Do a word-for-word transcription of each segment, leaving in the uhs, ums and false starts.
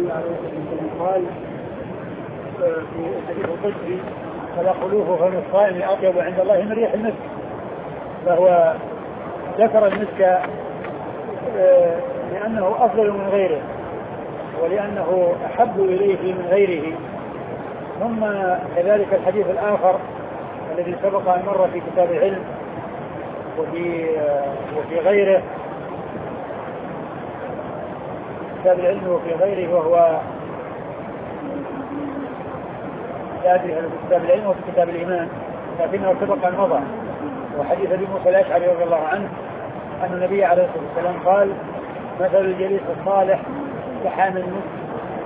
النبي عليه الصلاة والسلام قال في الحديث القدسي فلا خلوه فم الصائم أطيب عند الله من ريح المسك. فهو ذكر المسك لأنه أفضل من غيره ولأنه أحب إليه من غيره. ثم كذلك الحديث الآخر الذي سبق أن مر في كتاب العلم وفي وفي غيره كتاب العلم وفي غيره وهو في كتاب العلم وفي كتاب الإيمان لكنه سبق أن مضى. وحديث أبي موسى الأشعري رضي الله عنه أن النبي عليه الصلاة والسلام قال مثل الجليس الصالح كحامل المسك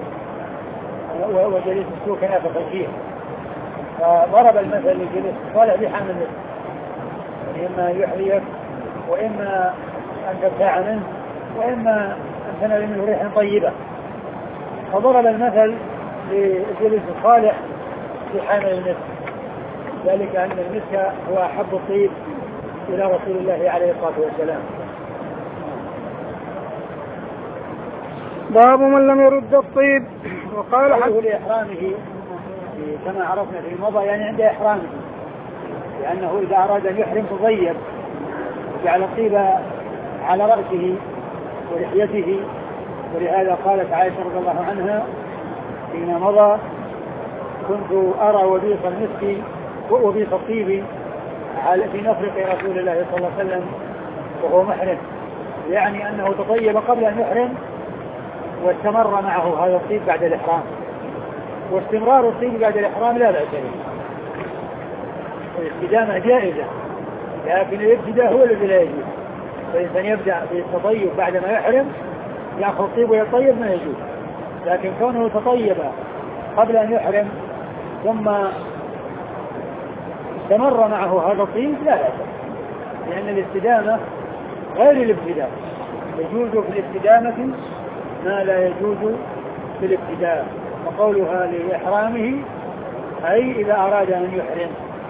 وجليس السوء كنافة الفيل. فضرب المثل للجليس الصالح بحامل المسك إما يحريك وإما أن تبتاع منه وإما أن تنال منه ريحا طيبة. فضرب المثل للجليس الصالح بحامل المسك ذلك أن المسك هو أحب الطيب إلى رسول الله عليه الصلاة والسلام. باب من لم يرد الطيب. وقال حقه لإحرامه كما عرفنا في المضى يعني عند إحرامه لأنه إذا أراد أن يحرم تطيب وجعل الطيب على رأسه ولحيته. ولهذا قالت عائشة رضي الله عنها فيما مضى كنت أرى وبيص المسك وبيص الطيب في نفرق رسول الله صلى الله عليه وسلم وهو محرم يعني أنه تطيب قبل أن يحرم واستمر معه هذا الطيب بعد الإحرام. واستمرار الطيب بعد الإحرام لا بأس به والاستدامة جائزة لكن الابتداء هو الذي لا يجوز. فإنسان يبدأ بالتطيب بعد ما يحرم يأخذ الطيب ويطيب ما يجوز. لكن كونه تطيب قبل أن يحرم ثم استمر معه هذا الطيب لا بأس لأن الاستدامة غير الابتداء. يجوز في الاستدامة ما لا يجوز في الابتداء. وقولها لإحرامه أي إذا أراد أن يحرم.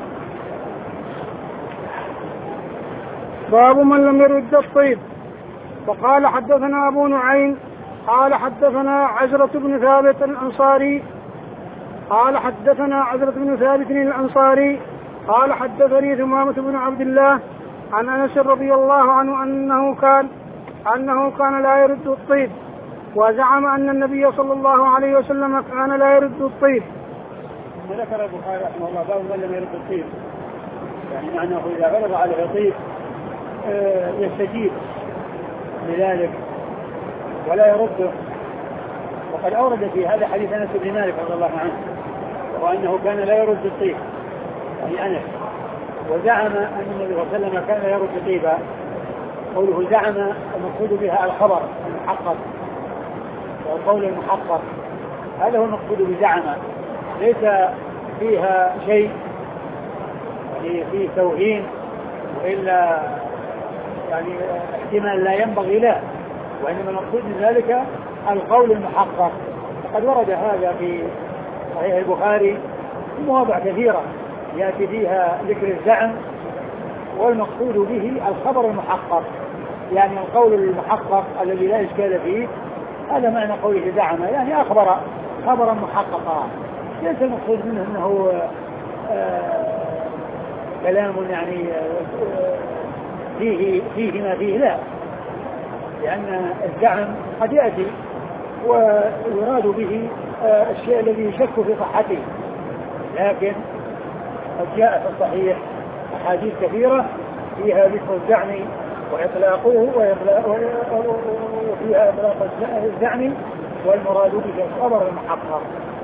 باب من لم يرد الطيب. فقال حدثنا أبو نعيم قال حدثنا عزرة بن ثابت الأنصاري قال حدثنا عزرة بن ثابت الأنصاري قال حدثني ثمامة بن عبد الله عن أنس رضي الله عنه أنه كان أنه كان لا يرد الطيب وزعم أن النبي صلى الله عليه وسلم كان لا يرد الطيب. ذكر البخاري رحمه الله باب من لم يرد الطيب يعني معناه إذا غلب عليه الطيب يستجيب لذلك ولا يرده. وقد أورد في هذا حديث أنس بن مالك رضي الله عنه وأنه كان لا يرد الطيب يعني أنس. وزعم أن النبي صلى الله عليه وسلم كان لا يرد طيبا. قوله زعم المقصود بها الخبر المحقق والقول المحقق هذا هو المقصود بزعم ليس فيها شيء يعني فيه توهين وإلا يعني احتمال لا ينبغي له وإنما المقصود من ذلك القول المحقق. وقد ورد هذا في صحيح البخاري في مواضع كثيرة يأتي فيها ذكر الزعم والمقصود به الخبر المحقق يعني القول المحقق الذي لا إشكال فيه. هذا معنى قوله زعم يعني أخبر خبرا محققا ليس المقصود منه أنه آه كلام يعني آه فيه فيه ما فيه لا لأن الزعم قد يأتي ويراد به آه الشيء الذي يشك في صحته. لكن قد جاء في الصحيح أحاديث كثيرة فيها ذكر الزعم وإطلاقه وفيها إطلاق الزعم والمراد به الخبر المحقق.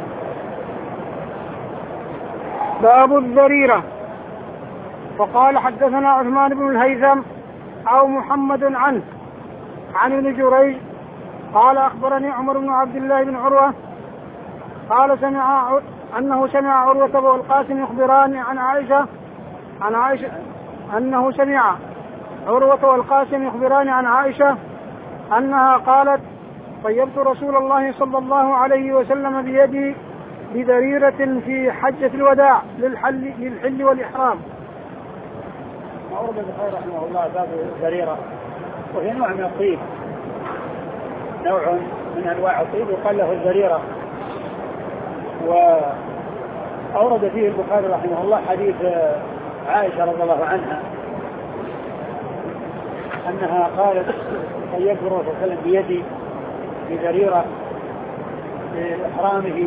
باب الضريرة. فقال حدثنا عثمان بن الهيثم أو محمد عنه عن ابن جريج قال أخبرني عمر بن عبد الله بن عروة قال سمع أنه سمع عروة بن القاسم يخبران عن عائشة عن عائشة أنه سمع عروة والقاسم يخبران عن عائشة أنها قالت طيبت رسول الله صلى الله عليه وسلم بيدي بذريرة في حجة الوداع للحل, للحل والإحرام. أورد البخاري رحمه الله باب الذريرة وهي نوع من الطيب نوع من أنواع الطيب يقال له الزريرة. وأورد فيه البخاري رحمه الله حديث عائشة رضي الله عنها أنها قالت أن يكبر الرسول صلى الله عليه وسلم بيدي بزريرة لإحرامه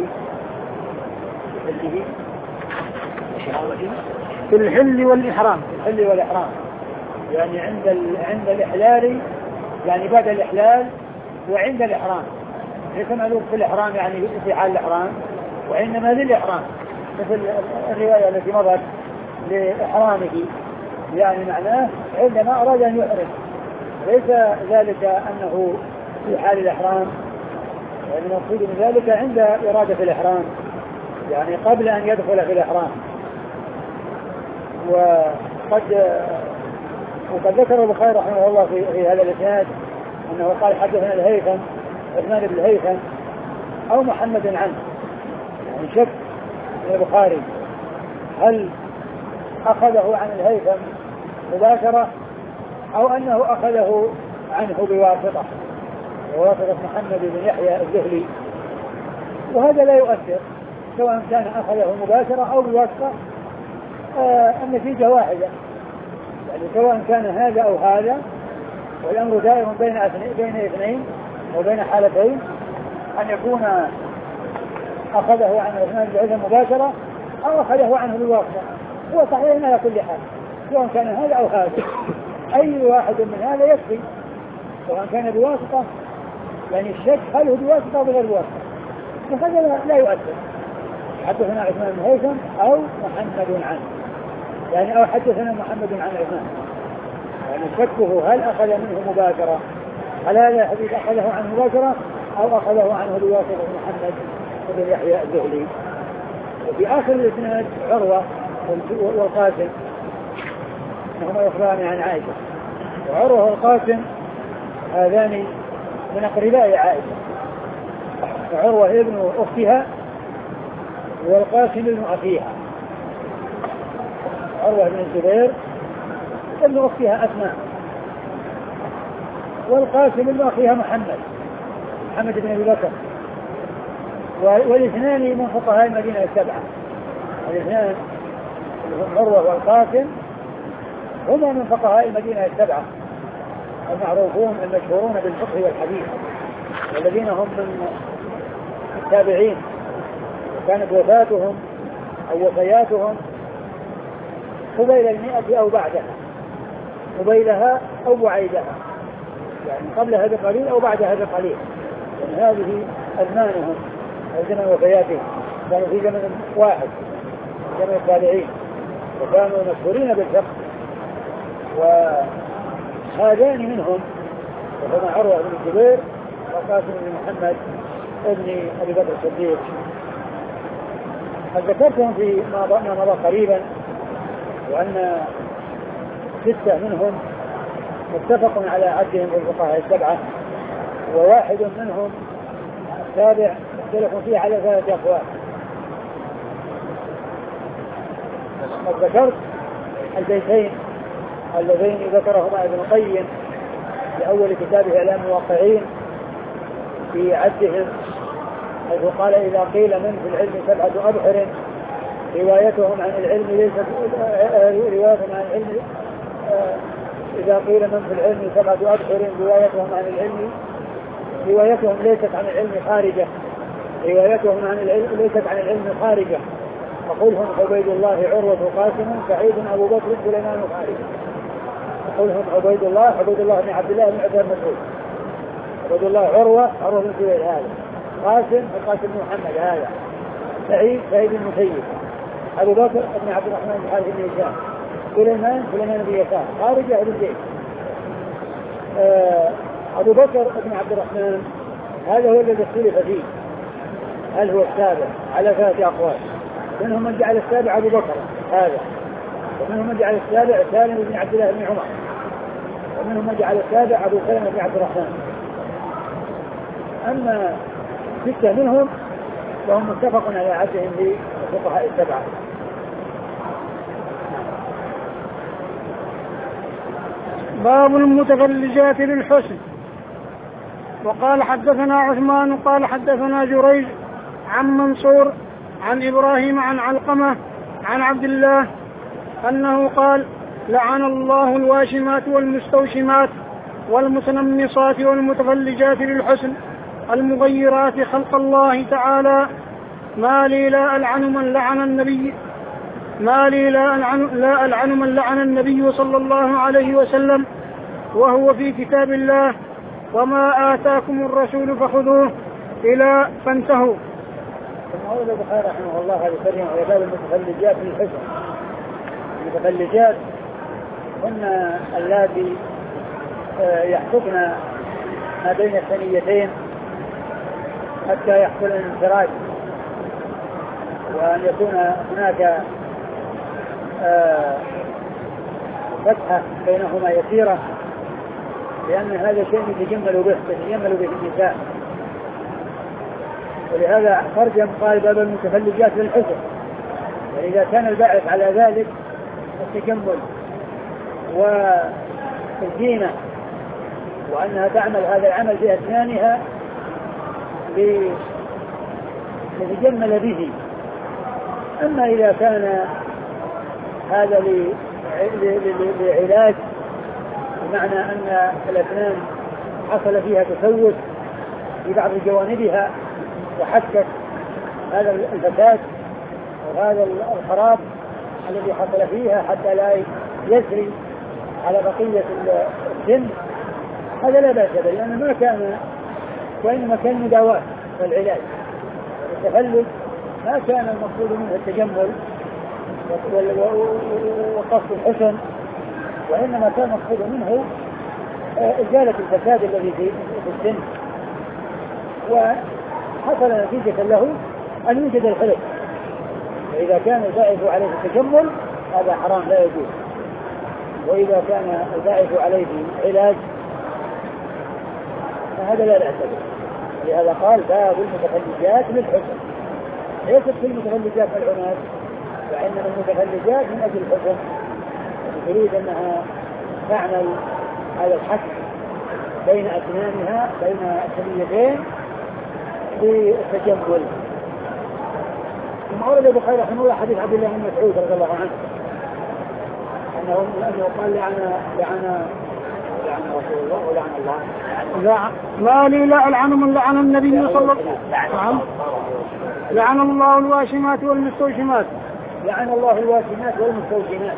في الحل والإحرام في الحل والإحرام يعني عند عند الإحلال يعني بعد الإحلال وعند الإحرام، ليس مألوف في الإحرام يعني في حال الإحرام، وإنما للإحرام مثل الرواية التي مضت لإحرامه، يعني معناه عندما أراد أن يحرم، ليس ذلك أنه في حال الإحرام، يعني المقصود من ذلك عند إرادة الإحرام يعني قبل أن يدخل في الإحرام. وقد وقد ذكر البخاري رحمه الله في, في هذا الإسناد أنه قال حدثنا الهيثم عثمان بن الهيثم أو محمد عنه، يعني شك البخاري هل أخذه عن الهيثم مباشرة أو أنه أخذه عنه بواسطة بواسطة محمد بن يحيى الذهلي، وهذا لا يؤثر سواء كان أخذه مباشرة أو بواسطة، آه النتيجة واحدة، يعني سواء كان هذا أو هذا، والأمر دائر بين بين اثنين وبين حالتين، أن يكون أخذه عن عثمان بن الهيثم مباشرة أو أخذه عنه بواسطة، هو صحيح على كل حال سواء كان هذا أو هذا، أي واحد من هذا يكفي سواء كان بواسطة، يعني الشك هل هو بواسطة أو بغير بواسطة، فهذا لا يؤثر. حدثنا عثمان بن الهيثم أو محمد عنه، يعني أو حدثنا محمد عن عثمان، يعني شكه هل أخذ منه مباشرة، هل هذا الحديث أخذه عنه مباشرة أو أخذه عنه بواسطة محمد بن يحيى الذهلي. وفي آخر الإسناد عروة والقاسم هما يخبران عن عائشة، وعروة والقاسم هذان من أقرباء عائشة، عروة ابن أختها والقاسم ابن أخيها، عروة بن الزبير ابن أختها أسماء، والقاسم ابن أخيها محمد محمد بن أبي بكر، والاثنان من فقهاء المدينة السبعة، الاثنان عروة والقاسم هما من فقهاء المدينة السبعة المعروفون المشهورون بالفقه والحديث، والذين هم من التابعين، وكانت وفاتهم أو وفياتهم قبيل المئة أو بعدها، قبيلها أو بعيدها، يعني قبلها بقليل أو بعدها بقليل، يعني هذه أزمانهم أو زمن وفياتهم، كانوا في زمن واحد زمن التابعين، وكانوا مشهورين بالفقه. وهذان منهم وهما عروة بن الزبير وقاسم بن محمد ابن أبي بكر الصديق. قد ذكرتهم في ما مضى قريبا، وأن ستة منهم متفق على عدهم بالفقهاء السبعة، وواحد منهم السابع اختلفوا فيه على ثلاثة أقوال. قد ذكرت البيتين اللذين ذكرهما ابن القيم في أول كتابه إعلام الموقعين في عدهم، حيث قال إذا قيل من في العلم سبعة أبحر روايتهم عن العلم ليست روايتهم عن العلم إذا قيل من في العلم سبعة أبحر روايتهم عن العلم روايتهم ليست عن العلم خارجة روايتهم عن العلم ليست عن العلم خارجة فقلهم عبيد الله عروة قاسم سعيد أبو بكر سليمان خارجة. فقلهم عبيد الله عبيد الله بن عبد الله بن عبد مسعود، عبيد الله عروة عروة بن سعيد هذا، قاسم القاسم بن محمد هذا، سعيد سعيد بن مسيب، أبو بكر بن عبد الرحمن بن حارث بن هشام، سليمان سليمان بن يسار، خارجة بن زيد. أبو بكر بن عبد الرحمن هذا هو الذي اختلف فيه، هل هو السابع على ثلاثة أقوال، منهم من جعل السابع أبو بكر هذا، ومنهم من جعل السابع سالم بن عبد الله بن عمر، ومنهم من جعل السابع أبو سلمة بن عبد الرحمن. أما ستة منهم فهم متفق على عدهم للفقهاء السبعة. باب المتفلجات للحسن. وقال حدثنا عثمان قال حدثنا جريج عن منصور عن إبراهيم عن علقمة عن عبد الله أنه قال لعن الله الواشمات والمستوشمات والمتنمصات والمتفلجات للحسن المغيرات خلق الله تعالى ما لي لا ألعن من لعن النبي ما لي لا ألعن, لا ألعن من لعن النبي صلى الله عليه وسلم وهو في كتاب الله وما آتاكم الرسول فخذوه إلى فانتهوا. ثم أورد البخاري رحمه الله هذه الترجمة وهي باب المتفلجات للحسن. المتفلجات هن اللاتي يحكمن ما بين الثنيتين حتى يحصل الانفراد وأن يكون هناك فتحة بينهما يسيرة لأن هذا شيء يتجمل به يتجمل به النساء. ولهذا ترجم قال باب المتفلجات للحسن. وإذا كان الباعث على ذلك التجمل والزينة وأنها تعمل هذا العمل بأسنانها لتجمل به. أما إذا كان هذا لعلاج بمعنى أن الأسنان حصل فيها تسوس في بعض جوانبها وحكت هذا الفساد وهذا الخراب الذي حصل فيها حتى لا يسري على بقية السن، هذا لا بأس به لأنه ما كان وإنما كان مداواة والعلاج. التفلج ما كان المقصود منه التجمل وقصد الحسن، وإنما كان المقصود منه إزالة الفساد الذي في السن، وحصل نتيجة له أن يوجد الخلق. وإذا كان الباعث عليه التجمل هذا حرام لا يجوز، وإذا كان الباعث عليه علاج فهذا لا بأس به. لهذا قال باب المتفلجات للحسن، ليست كل المتفلجات العناد، وإنما المتفلجات من أجل الحسن، تريد أنها تعمل هذا الحك بين أسنانها بين الثنيتين بالتجمل. ثم أورد البخاري رحمه الله حديث عبد الله بن مسعود رضي الله عنه أنه أنه قال لعن لعن لعن رسول الله ولعن الله لا ما لي لا ألعن من لعن النبي صلى الله عليه وسلم. لعن الله الواشمات والمستوشمات. لعن الله الواشمات والمستوشمات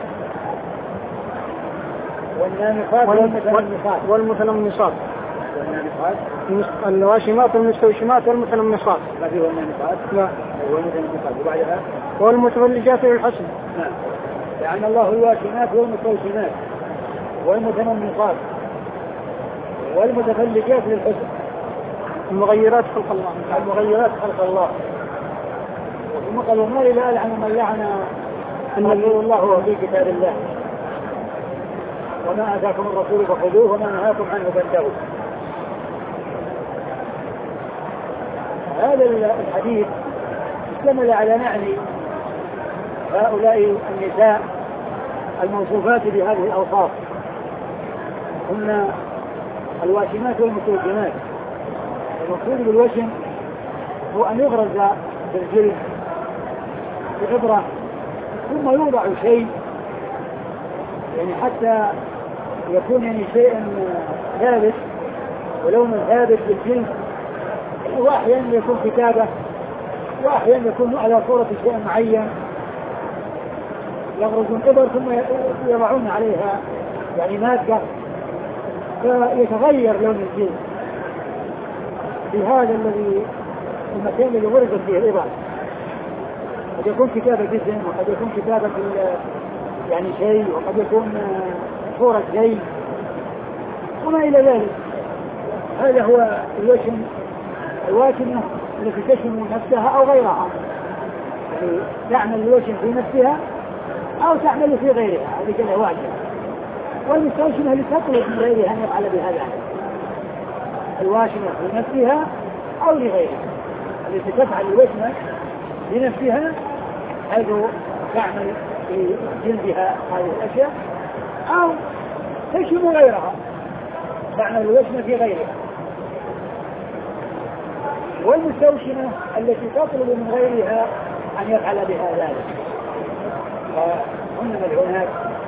والنامقات والمتنمصات والمتنمصات والنامقات الواشمات والمستوشمات والمتنمصات. ما فيه والنامقات؟ لا. والمتنمصات وبعدها والمتفلجات للحسن. نعم. لعن الله الواشمات والمستوشمات والمتنمصات والمتفلجات للحسن المغيرات خلق الله. المغيرات خلق الله. ثم قالوا ما لا ألعن من لعن النبي الله هو في كتاب الله وما آتاكم الرسول فخذوه وما نهاكم عنه فانتهوا. هذا الحديث اشتمل على معنى هؤلاء النساء الموصوفات بهذه الأوصاف، هن الواشمات والمستوشمات. المقصود بالوشم هو أن يغرز بالجلد بإبرة ثم يوضع شيء يعني حتى يكون يعني شيء ثابت ولون ثابت بالجلد، وأحيانا يكون كتابة وأحيانا يكون على صورة شيء معين، يغرزون إبر ثم يضعون عليها يعني مادة فيتغير لون الجلد في هذا الذي المكان الذي غرزت فيه الإبر. قد يكون كتابة جسم وقد يكون كتابة يعني شيء وقد يكون صورة شيء وما إلى ذلك. هذا هو الوشم، الواشمة التي تشم نفسها أو غيرها، يعني تعمل الوشم في نفسها أو تعمل في غيرها، هذه كلها واجبة. والمستوشمة اللي تطلب من غيرها أن يفعل بهذا، الواشمة في نفسها أو لغيرها، التي تفعل الوشمة لنفسها حيث تعمل في جلدها هذه الأشياء، أو تشم غيرها تعمل الوشمة في غيرها. والمستوشنة التي تطلب من غيرها أن يفعل بها ذلك، وهن ملعونات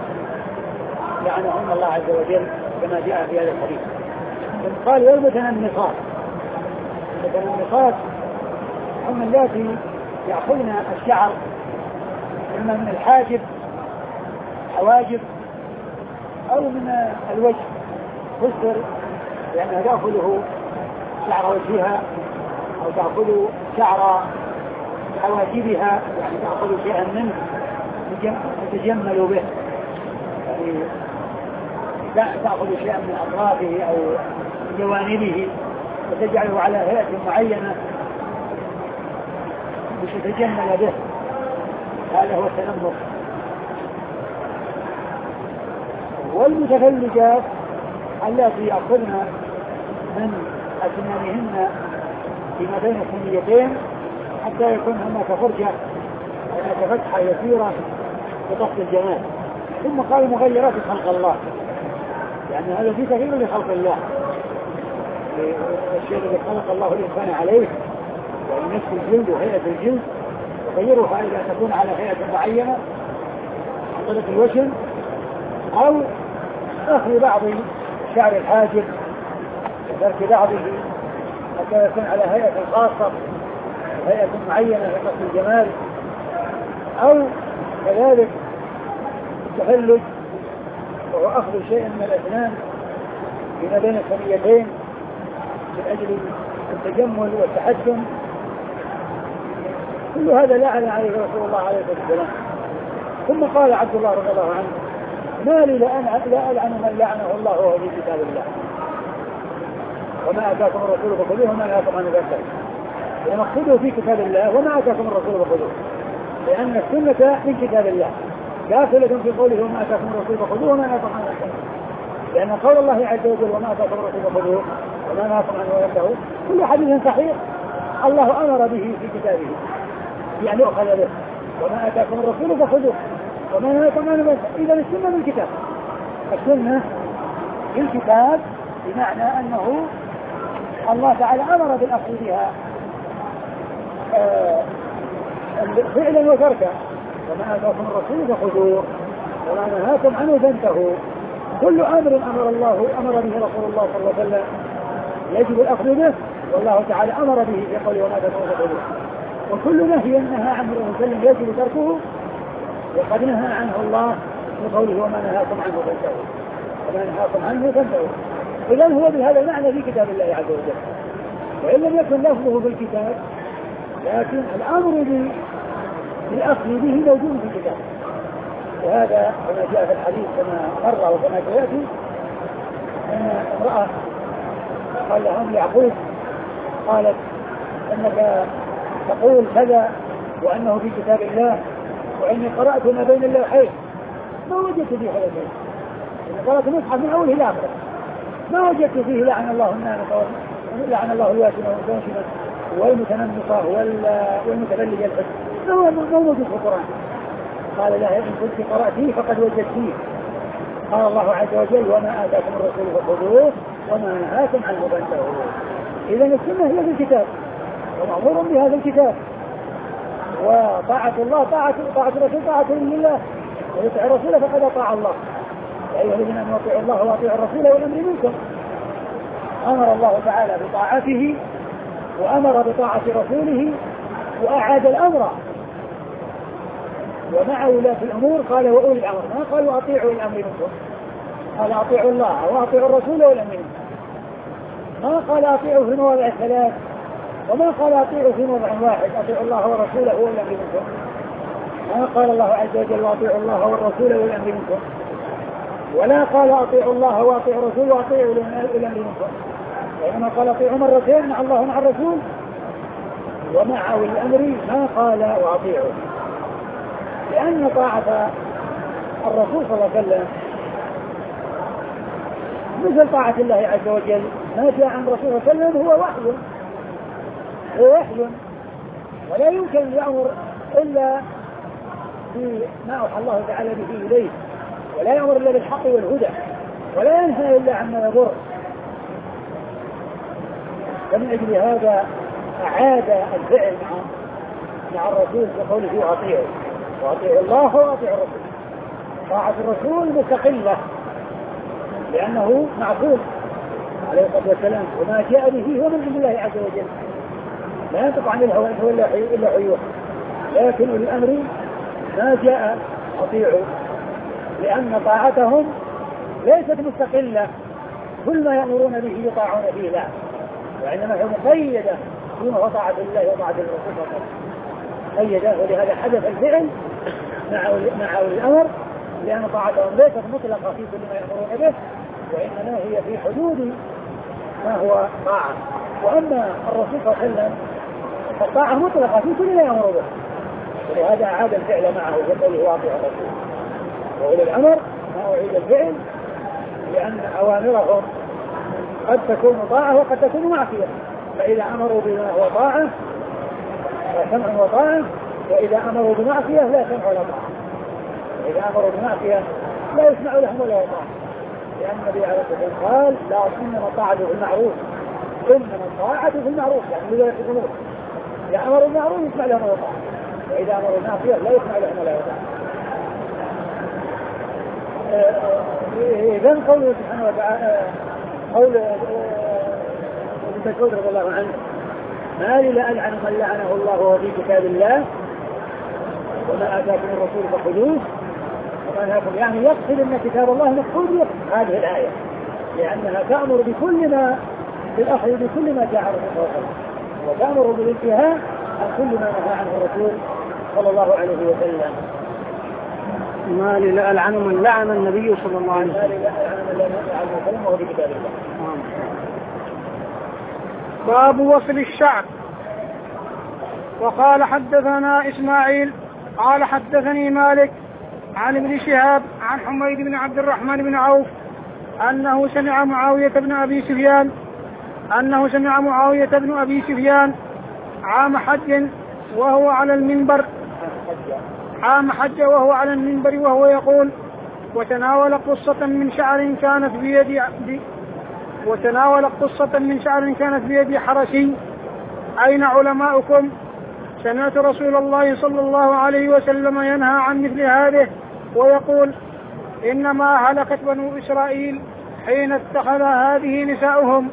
لعنهن الله عز وجل كما جاء في هذا الحديث. قال والمتنمصات، المتنمصات هم اللاتي يأخذن الشعر إما من الحاجب حواجب أو من الوجه، فسر لأنها تأخذه شعر وجهها أو تأخذ شعر حواجبها، يعني تأخذ شيئا منه تتجمل به، يعني تأخذ شيئا من أطرافه أو جوانبه وتجعله على هيئة معينة لتتجمل به، هذا هو التنمر. والمتفلجات التي يأخذن من أسنانهن فيما بين الثنيتين حتى يكون هناك فرجة هناك فتحة يسيرة بقصد الجمال. ثم قال مغيرات خلق الله، يعني هذا في تغيير لخلق الله، الشيء الذي خلق الله الإنسان عليه يعني نفس الجلد وهيئة الجلد وغيرها إلى أن تكون على هيئة معينة طريق الوجه، أو أخذ بعض شعر الحاجب وترك بعضه حتى يكون على هيئة خاصة هيئة معينة لقصد الجمال، أو كذلك التفلج وهو أخذ شيء من الأسنان فيما بين الثنيتين من أجل التجمل والتحسن. كل هذا لعن عليه رسول الله عليه الصلاة والسلام. ثم قال عبد الله رضي الله عنه ما لي لا ألعن من لعنه الله وهو في كتاب الله، وما آتاكم الرسول فخذوه وما نهاكم عنه فانتهوا. يعني مقصوده في كتاب الله وما آتاكم الرسول فخذوه، لأن السنة من كتاب الله داخلة في قوله وما آتاكم الرسول فخذوه وما نهاكم عنه فانتهوا، لأن قول الله عز وجل وما آتاكم الرسول فخذوه وما نهاكم عنه فانتهوا كل حديث صحيح الله أمر به في كتابه يعني أخذ به، وما آتاكم الرسول فخذوه وما نهاكم عنه فانتهوا. إذا السنة من الكتاب، السنة من الكتاب بمعنى أنه الله تعالى أمر بالأخذ بها آه فعلا وتركا، وما آتاكم الرسول فخذوه وما نهاكم عنه فانتهوا. كل أمر أمر الله أمر به رسول الله صلى الله عليه وسلم يجب الأخذ به، والله تعالى أمر به في قوله وما آتاكم فخذوه، وكل نهي نهى عنه الرسول صلى الله عليه وسلم يجب تركه، وقد نهى عنه الله في قوله وما نهاكم عنه فانتهوا وما نهاكم عنه فانتهوا. إذن هو بهذا المعنى في كتاب الله عز وجل، وإن لم يكن لفظه في الكتاب لكن الأمر بالأخذ به موجود في الكتاب. وهذا كما جاء في الحديث كما مر وكما سيأتي أن امرأة قال لها أم يعقوب قالت أنك تقول كذا وأنه في كتاب الله وإني قرأت ما بين اللوحين ما وجدت فيه هذا الشيء، إن قرأت مصحف من أوله إلى آخره ما وجدت فيه لعن الله النامصة لعن الله الواشمة والمستوشمة والمتنمصة والمتبلج الحسن ما موجود في القرآن. قال لها إن كنت قرأتيه فقد وجدتيه. قال الله عز وجل وما آتاكم الرسول فخذوه وما نهاكم عنه فانتهوا. إذا السنة هي في الكتاب ومأمور بهذا الكتاب، وطاعة الله طاعة طاعة الرسول طاعة لله، ويطيع الرسول فقد أطاع الله. يا أيها الذين آمنوا أطيعوا الله وأطيعوا الرسول والأمر منكم. أمر الله تعالى بطاعته وأمر بطاعة رسوله وأعاد الأمر، ومع ولاة الأمور قال وأولي الأمر، ما قال وأطيعوا الأمر منكم، قال أطيعوا الله وأطيعوا الرسول والأمر منكم، ما قال أطيعوا في مواضع الثلاث، وما قال أطيعوا في موضع واحد أطيعوا الله ورسوله والأمر منكم، ما قال الله عز وجل وأطيعوا الله والرسول والأمر منكم، ولا قال أطيعوا الله وأطيعوا الرسول وأطيعوا الأمر منكم، وإنما قال أطيعوا مرتين مع الله مع الرسول، ومع أولي الأمر ما قال وأطيعوا، لأن طاعة الرسول صلى الله عليه وسلم مثل طاعة الله عز وجل، ما جاء عن الرسول صلى الله عليه وسلم هو وحي هو وحي ولا يمكن أن يأمر إلا بما أوحى الله تعالى به إليه، ولا يأمر إلا بالحق والهدى، ولا ينهى إلا عما يضر. ومن أجل هذا أعاد الفعل مع مع الرسول بقوله أطيعوا وأطيعوا الله وأطيعوا الرسول. طاعة الرسول مستقلة لأنه معصوم عليه الصلاة والسلام وما جاء به هو من عند الله عز وجل لا ينطق عن الهوى إلا حيوه. لكن الأمر ما جاء أطيعوا لأن طاعتهم ليست مستقلة كل ما يأمرون به يطاعون فيه لا وإنما هي مقيدة فيما هو طاعة الله وطاعة الرسول فقط مقيدة. ولهذا حدث الفعل مع مع الأمر لأن طاعتهم ليست مطلقة في كل ما يأمرون به وإنما هي في حدود ما هو طاعة. وأما الرسول صلى الله عليه وسلم فالطاعة مطلقة في كل ما يأمر به ولهذا أعاد الفعل معه بقوله واطيع الرسول. وأولي الأمر ما أعيد الفعل لأن أوامرهم قد تكون طاعة وقد تكون معصية فإذا أمروا بما هو طاعة فسمع وطاعة وإذا أمروا بمعصية لا سمع ولا طاعة. إذا أمروا بمعصية لا يسمع لهم ولا يطاع لأن النبي عليه الصلاة والسلام قال لا إنما الطاعة في المعروف إنما الطاعة في المعروف يعني لذلك الأمور إذا أمروا بالمعروف يسمع لهم ولا يطاع وإذا أمروا بالمعصية لا يسمع لهم ولا يطاع. إذن قوله سبحانه وتعالى قول ابن مسعود رضي الله عنه ما لي لا ألعن من لعنه الله وهو في كتاب الله وما آتاكم الرسول فخذوه وما نهاكم يعني يقصد أن كتاب الله مقصود هذه الآية لأنها تأمر بكل ما بالأخذ بكل ما جاء الرسول صلى الله عليه وسلم وتأمر بالانتهاء عن كل ما نهى عنه الرسول صلى الله عليه وسلم. ما لي لا ألعن من لعن النبي صلى الله عليه وسلم ما لي لا ألعن من لعن وسلم وهو في كتاب الله. باب وصل الشعر. وقال حدثنا إسماعيل قال حدثني مالك عن ابن شهاب عن حميد بن عبد الرحمن بن عوف أنه سمع معاوية بن أبي سفيان أنه سمع معاوية بن أبي سفيان عام حج وهو على المنبر عام حج وهو على المنبر وهو يقول وتناول قصة من شعر كانت بيد وتناول قصة من شعر كانت بيد حرسي أين علماؤكم؟ سمعت رسول الله صلى الله عليه وسلم ينهى عن مثل هذه ويقول إنما هلكت بنو إسرائيل حين اتخذ هذه نساؤهم.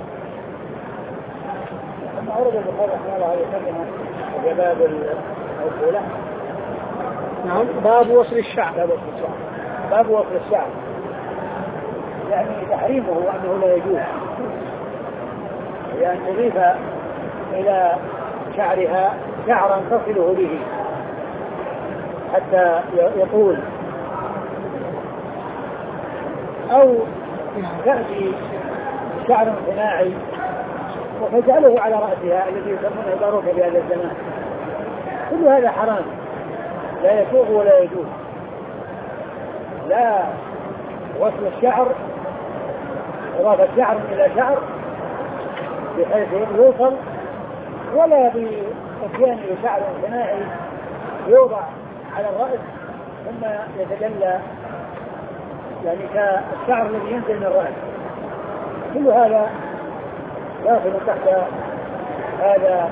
أورد البخاري رحمه الله عليه وسلم في باب الأولى نعم باب وصل الشعر باب وصل الشعر باب وصل الشعر يعني تحريمه وأنه لا يجوز لأن تضيف إلى شعرها شعرا تصله به حتى يطول أو تأتي شعر صناعي وتجعله على رأسها الذي يسمونه باروكة في هذا الزمان. كل هذا حرام لا يسوغ ولا يجوز لا وصل الشعر إضافة شعر إلى شعر بحيث يوصل ولا بإتيان بشعر صناعي يوضع على الرأس ثم يتجلى يعني كالشعر الذي ينزل من الرأس. كل هذا داخل تحت هذا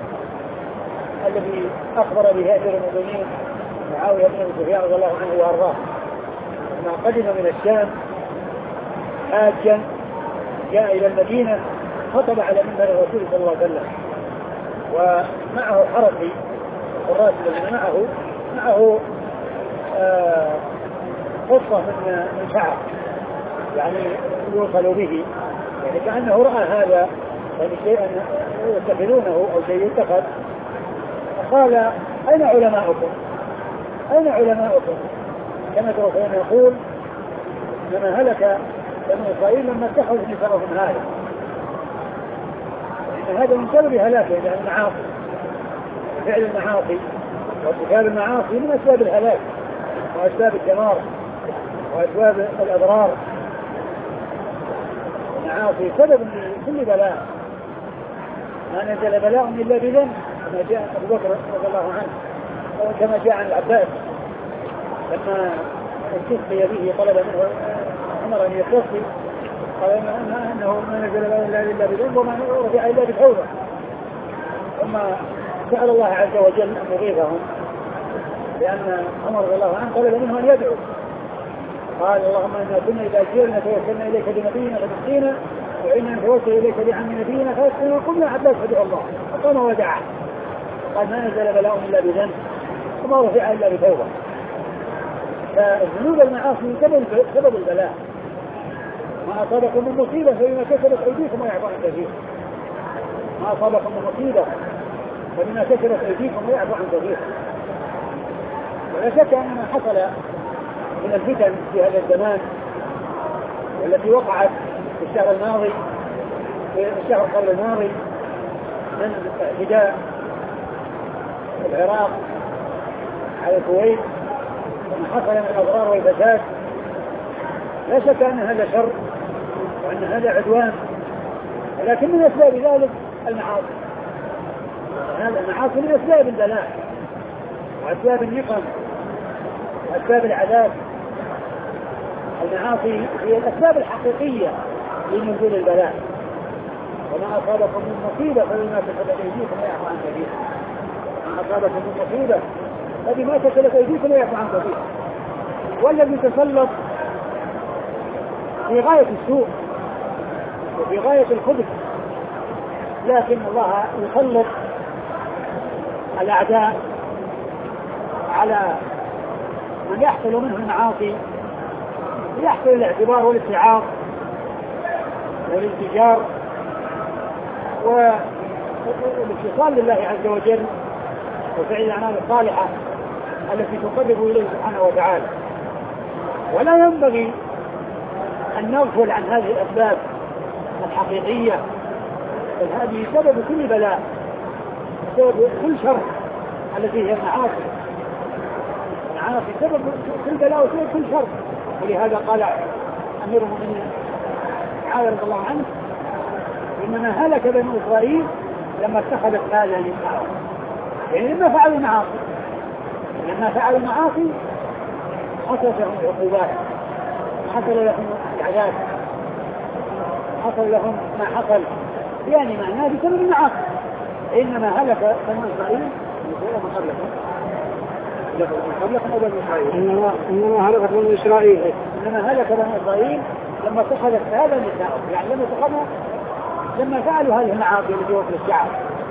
الذي أخبر به أمير المؤمنين معاوية بن أبي سفيان رضي الله عنه وأرضاه لما قدم من الشام حاجا جاء إلى المدينة خطب على منبر الرسول صلى الله عليه وسلم ومعه حرسي الراس الذي معه معه آه قصة من من شعر يعني يوصل به يعني كأنه رأى هذا يعني شيئا يتخذونه أو شيء يتخذ فقال أين علماؤكم أين علماؤكم كما توفينا يقول لما هلك بنو إسرائيل لما اتخذوا نساءهم هذا إن هذا من سبب هلاكه لأن المعاصي فعل المعاصي وارتكاب المعاصي من أسباب الهلاك وأسباب الدمار وأسباب الأضرار. المعاصي سبب لكل بلاء ما نزل بلاء إلا بذنب كما جاء أبو بكر رضي الله عنه كما جاء عن العباس لما استسقي به طلب منه عمر أن يستسقي قال أنه ما نزل بلاء إلا بذنب وما رفع إلا بتوبة ثم ثم سأل الله عز وجل أن يغيثهم، لأن عمر رضي الله عنه طلب منه أن يدعو، قال اللهم إنا كنا إذا جئنا توسلنا إليك بنبينا فتسقينا، وإنا نتوسل إليك بعم نبينا فيسقينا، وقلنا عباس فدعو الله، فقام ودعا، قال ما نزل بلاء إلا بذنب وما رفع إلا بتوبة. فالذنوب المعاصي سبب البلاء. ما أصابكم من مصيبة فبما كسبت أيديكم ويعفو عن كثير. ما أصابكم من مصيبة فبما كسبت أيديكم ويعفو عن كثير. ولا شك أن ما حصل من الفتن في هذا الزمان والتي وقعت في الشهر الماضي في الشهر قبل الماضي من اعتداء العراق على الكويت وما حصل من الأضرار والفساد، لا شك أن هذا شر وأن هذا عدوان، ولكن من أسباب ذلك المعاصي. هذا المعاصي من أسباب البلاء وأسباب النقم وأسباب العذاب. المعاصي هي الأسباب الحقيقية لنزول البلاء. وما أصابكم من مصيبة فبما كسبت أيديكم ويعفو عن كثير. ما أصابكم من مصيبة فبما كسبت أيديكم ويعفو عن كثير. والذي تسلط في غاية السوء وفي غاية الخبث، لكن الله يسلط الأعداء على من يحصل منه المعاصي، يحصل الاعتبار والاتعاظ والانتجار والاتصال لله عز وجل وفعل الأعمال الصالحة التي تقرب إليه سبحانه وتعالى. ولا ينبغي أن نغفل عن هذه الأسباب الحقيقية، بل هذه سبب كل بلاء، سبب كل شر التي هي المعاصي. المعاصي سبب كل بلاء وسبب كل شر. ولهذا قال أمير المؤمنين معاوية رضي الله عنه إنما هلك بنو إسرائيل لما اتخذت هذا نساءهم، يعني لما فعلوا المعاصي. لما فعلوا المعاصي حصلت لهم العقوبات، حصل لهم العذاب، حصل لهم ما حصل، يعني معناه بسبب المعاصي. إنما هلك بنو إسرائيل من قبلكم من قبلكم أو بنو إسرائيل إنما هلك بنو إسرائيل إنما هلك بنو إسرائيل لما اتخذت هذا النساء، يعني لما اتخذوا لما فعلوا هذه المعاصي التي وصل الشعب.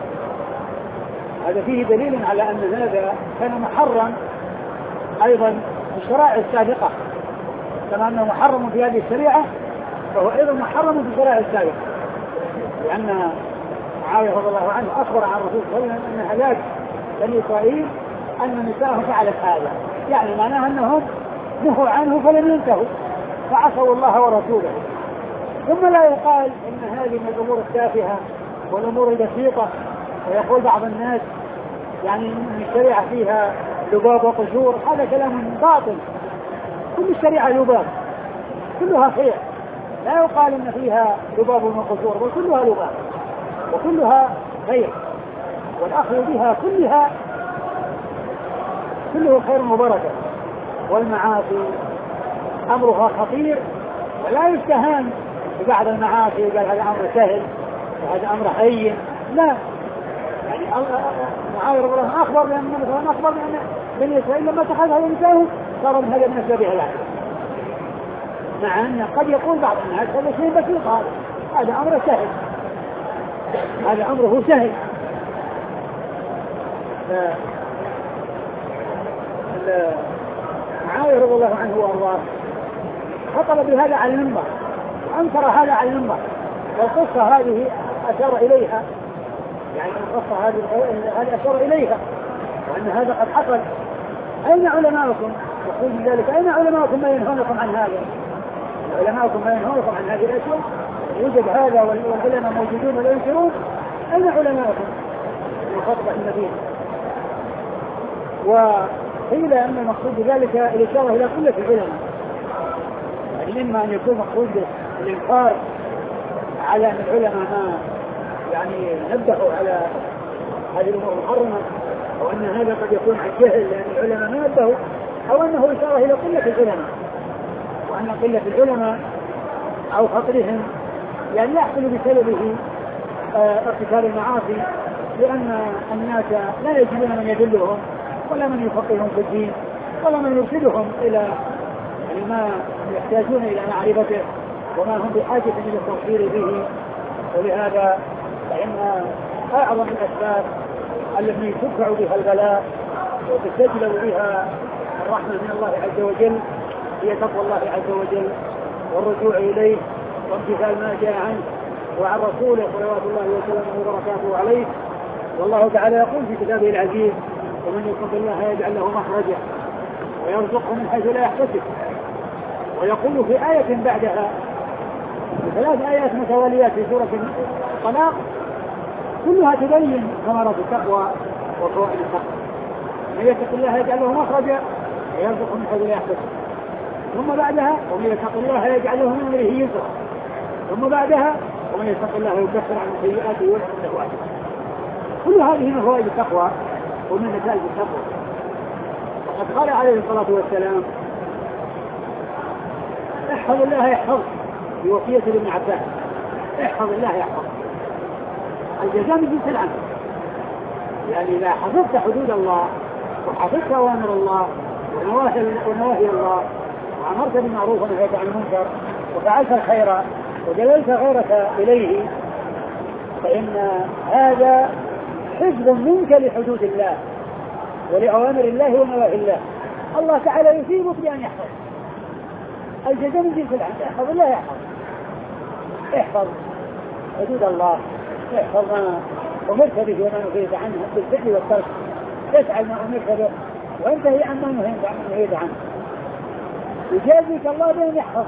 هذا فيه دليل على أن هذا كان محرم أيضا في الشرائع السابقة، كما أنه محرم في هذه الشريعة فهو أيضا محرم في الشرائع السابقة، لأن معاوية رضي الله عنه أخبر عن الرسول صلى الله عليه وسلم أن هلاك بني إسرائيل أن نساءهم فعلت هذا، يعني معناها أنهم نهوا عنه فلم ينتهوا فعصوا الله ورسوله. ثم لا يقال إن هذه من الأمور التافهة والأمور البسيطة، ويقول بعض الناس يعني أن الشريعة فيها لباب وقشور، هذا كلام باطل. كل الشريعة لباب، كلها خير، لا يقال إن فيها لباب وقشور، بل كلها لباب وكلها خير، والأخذ بها كلها كله خير وبركة. والمعاصي أمرها خطير ولا يستهان ببعض المعاصي وقال هذا أمر سهل وهذا أمر هين، لا. يعني معاوية رضي الله عنه أخبر بأن مثلا أخبر بأن بني إسرائيل لما اتخذ هذا النساء صار من هذا من أسباب هلاك، مع أن قد يقول بعض الناس هذا شيء بسيط، هذا أمر سهل، هذا أمره سهل. معاوية رضي الله عنه وأرضاه خطب بهذا على المنبر وأنكر هذا على المنبر، والقصة هذه أشار إليها، يعني القصة هذه هذه أشار إليها وأن هذا قد حصل. أين علماؤكم؟ يقول من ذلك أين علماؤكم ما ينهونكم عن هذا؟ علماؤكم ما ينهونكم عن هذه الأشياء؟ يوجد هذا والعلماء موجودون ولا ينكرون. أين علماؤكم؟ في خطبة النبي. وقيل أن المقصود بذلك الإشارة إلى قلة العلماء، يعني إما أن يكون مقصود الإنكار على أن العلماء ما يعني نبهوا على هذه الأمور المحرمة، أو أن هذا قد يكون عن جهل لأن العلماء ما نبهوا، أو أنه إشارة إلى قلة العلماء، وأن قلة العلماء أو فقرهم يعني يحصل بسببه ارتكاب المعاصي لأن الناس لا يجدون من يدلهم ولا من يفقههم في الدين ولا من يرشدهم إلى ما يحتاجون إلى معرفته وما هم بحاجة إلى التوفير به. ولهذا فإن أعظم الأسباب التي تدفع بها البلاء وتستجلب بها الرحمة من الله عز وجل هي تقوى الله عز وجل والرجوع إليه وامتثال ما جاء عنه وعن رسوله صلوات الله وسلامه وبركاته عليه. والله تعالى يقول في كتابه العزيز: ومن يتق الله يجعل له مخرجا ويرزقه من حيث لا يحتسب. ويقول في آية بعدها ثلاث آيات متواليات في سورة الطلاق كلها تبين ثمرة التقوى وفوائد التقوى: من يتق الله يجعل له مخرجا ويرزقه من حيث لا يحتسب. ثم بعدها: ومن يتق الله يجعل له من أمره يسرا. ثم بعدها: ومن يتق الله يكفر عن سيئاته ويغفر له أجرا. كل هذه من فوائد التقوى ومن نتائج التقوى. وقد قال عليه الصلاة والسلام: احفظ الله يحفظك، بوصية ابن عباس: احفظ الله يحفظك. الجزاء من جنس العمل، يعني إذا حفظت حدود الله وحفظت أوامر الله ونواهي الله وأمرت بالمعروف ونهيت عن المنكر وفعلت الخير ودللت غيرك إليه فإن هذا حفظ منك لحدود الله ولأوامر الله ونواهي الله. الله تعالى يثيبك بأن يحفظ. الجزاء من جنس العمل. احفظ الله يحفظ. احفظ حدود الله، احفظ ما أمرت به وما نهيت عنه بالفعل والترك، افعل ما أمرت به وانتهي عن ما نهيت عنه. يجازيك الله بأن يحفظ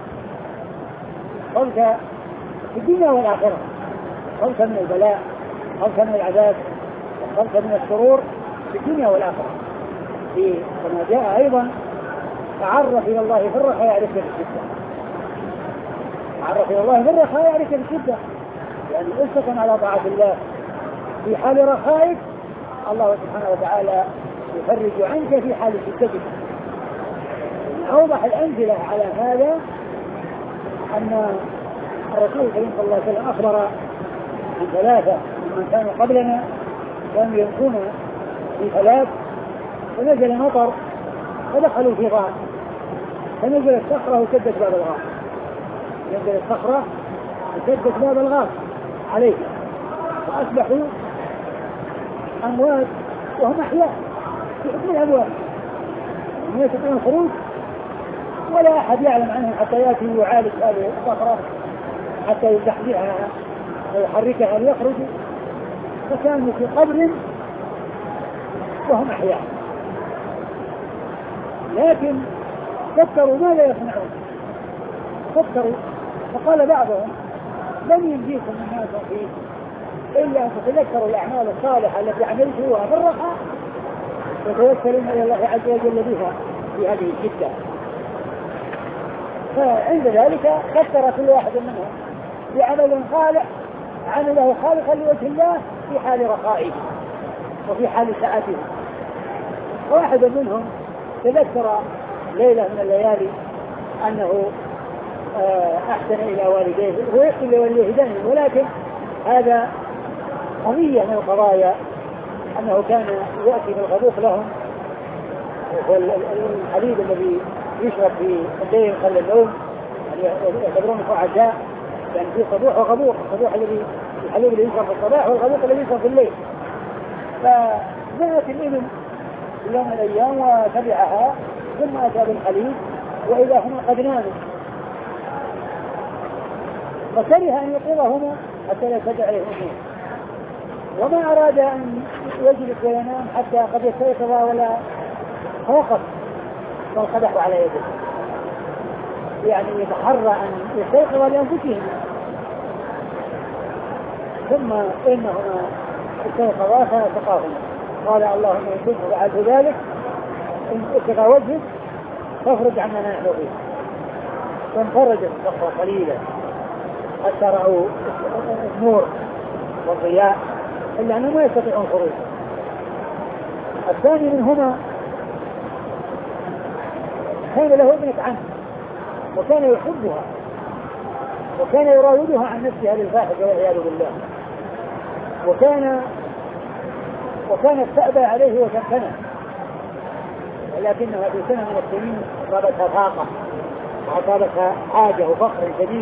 خلك في الدنيا والآخرة، خلك من البلاء، خلك من العذاب، خلك من الشرور في الدنيا والآخرة. في كما جاء أيضا: تعرف إلى الله في الرخاء يعرفك في الشدة. تعرف إلى الله في الرخاء يعرفك في الشدة، يعني استقم على طاعة الله في حال رخائك الله سبحانه وتعالى يفرج عنك في حال شدتك. أوضح الأمثلة على هذا أن الرسول صلى الله عليه وسلم أخبر عن ثلاثة ممن كانوا قبلنا كانوا يمكون في ثلاث فنزل مطر فدخلوا في غار فنزلت صخرة وسدت باب الغار. نزلت صخرة وسدت باب الغار عليه وأصبحوا أموات وهم أحياء في حكم الأموات هم يستطيعون الخروج ولا أحد يعلم عنهم حتى يأتي ويعالج هذه الصخرة حتى يزحزحها ويحركها ليخرجوا. فكانوا في قبر وهم أحياء، لكن فكروا ماذا يصنعون. فكروا فقال بعضهم: لن ينجيكم من هذا فيه إلا أن تتذكروا الأعمال الصالحة التي عملتوها في الرخاء وتوكلون إلى الله عز وجل بها في هذه الشدة. فعند ذلك فكر كل واحد منهم بعمل صالح عمله خالقا لوجه الله في حال رخائه وفي حال سعته. واحد منهم تذكر ليلة من الليالي أنه أحسن إلى والديه، هو يحسن لوالديه دائما، ولكن هذا قضية من القضايا أنه كان يأتي بالغبوق لهم والحليب الذي يشرب في الليل قبل النوم يعتبرونه عشاء، يعني في صبوح وغبوق. الصبوح الذي الحليب الذي يشرب في الصباح والغبوق الذي يشرب في الليل. فجاءت الإبل في يوم من الأيام وتبعها ثم أتى بالحليب وإذا هما قد ناموا فكره أن يقظهما حتى لا يستدعي عليهم النوم، وما أراد أن يجلس وينام حتى قد يستيقظ ولا فوقف فانقدحوا على يده، يعني يتحرى أن يستيقظ لأنفسهم. ثم إنهما استيقظا فسقاهما قال: اللهم إن كنت فعلت ذلك إن اتقى وجهك فافرج عنا ما نحن فيه. فانفرجت الصخرة قليلا حتى رأوا النور والضياء إلا أنهم ما يستطيعون الخروج. الثاني منهما كان له ابنة عنه وكان يحبها وكان يراودها عن نفسها للفاحشة والعياذ بالله، وكان وكانت تأبى عليه وتمتنع، ولكنها في سنة من السنين أصابتها طاقة وأصابتها حاجة وفقر شديد،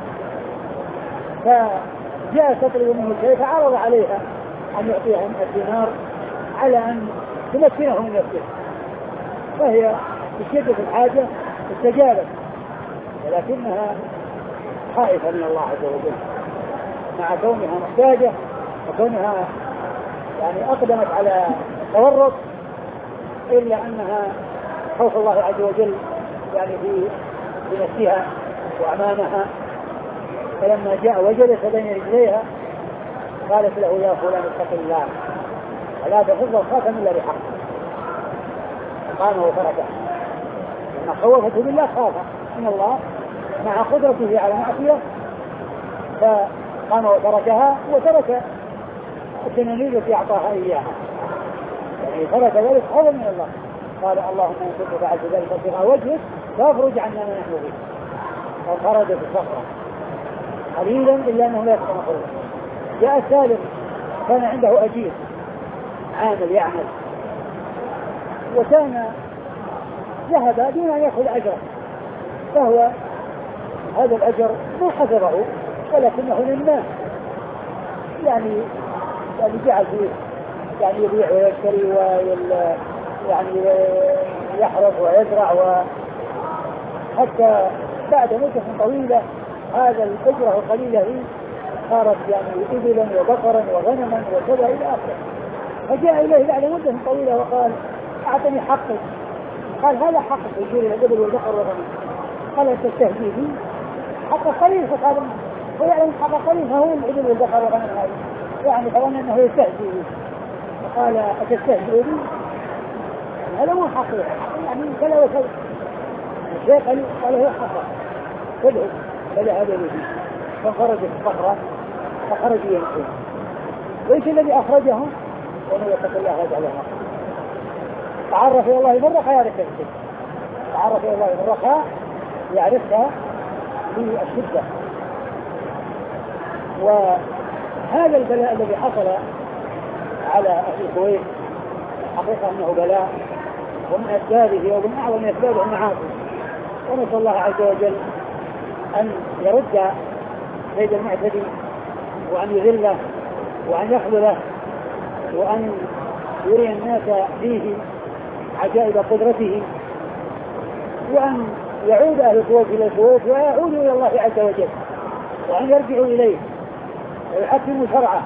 فجاء تطلب منه الشيء فعرض عليها أن يعطيها الدينار على أن تمكنه من نفسه، فهي بشدة الحاجة استجابت، ولكنها خائفة من الله عز وجل مع كونها محتاجة وكونها يعني أقدمت على تورط، إلا أنها خوف الله عز وجل يعني في بنفسها وأمامها. فلما جاء وجلس بين رجليها قالت له يا فلان اتق الله ولا تفض الخاتم إلا بحق، قام وتركه لما خوفته بالله خاف من الله مع قدرته على معصية، فقام وتركها وترك التنانير التي أعطاها إياها، يعني ترك ذلك خوفا من الله. قال اللهم إن كنت فعلت ذلك ابتغاء وجهك فاخرج عنا ما نحن به، فخرج في الصخرة قليلا إلا أنه لا يستطيع خروجا. جاء الثالث كان عنده أجير عامل يعمل، وكان ذهب دون أن يأخذ أجره، فهو هذا الأجر ما حسبه ولكنه للناس، يعني يعني جعل فيه يعني يبيع ويشتري ويل يعني يحرث ويزرع، وحتى بعد مدة طويلة هذا الأجرة القليلة هي صارت يعني إبلا وبقرا وغنما وكذا إلى آخره. فجاء إليه بعد مدة طويلة وقال أعطني حقي، قال هذا حقك يشير إلى الإبل والبقر والغنم، قال تستهزئ بي حق قليل، فقال هو يعلم حق قليل فهو الإبل والبقر والغنم هذه، يعني فظن أنه يستهزئ بي، فقال أتستهزئ بي هذا مو حقيقة يعني كلا وكذا الشيء قال قال هو حقا فذهب فذهب به فخرج الصخرة فخرج يمشي. ليس الذي أخرجه وأنه يتق الله يجعله مخرج. تعرف إلى الله بالرخاء يعرفها بالشدة، تعرف إلى الله بالرخاء يعرفها بالشدة. وهذا البلاء الذي حصل على أهل الكويت حقيقة أنه بلاء ومن أسبابه ومن أعظم أسبابه المعاصي، ونسأل الله عز وجل أن يرد كيد المعتدي وأن يذله وأن يخذله وأن يري الناس فيه عجائب قدرته، وأن يعود أهل الكويت إلى الكويت ويعودوا إلى الله عز وجل، وأن يرجعوا إليه ويحكموا شرعه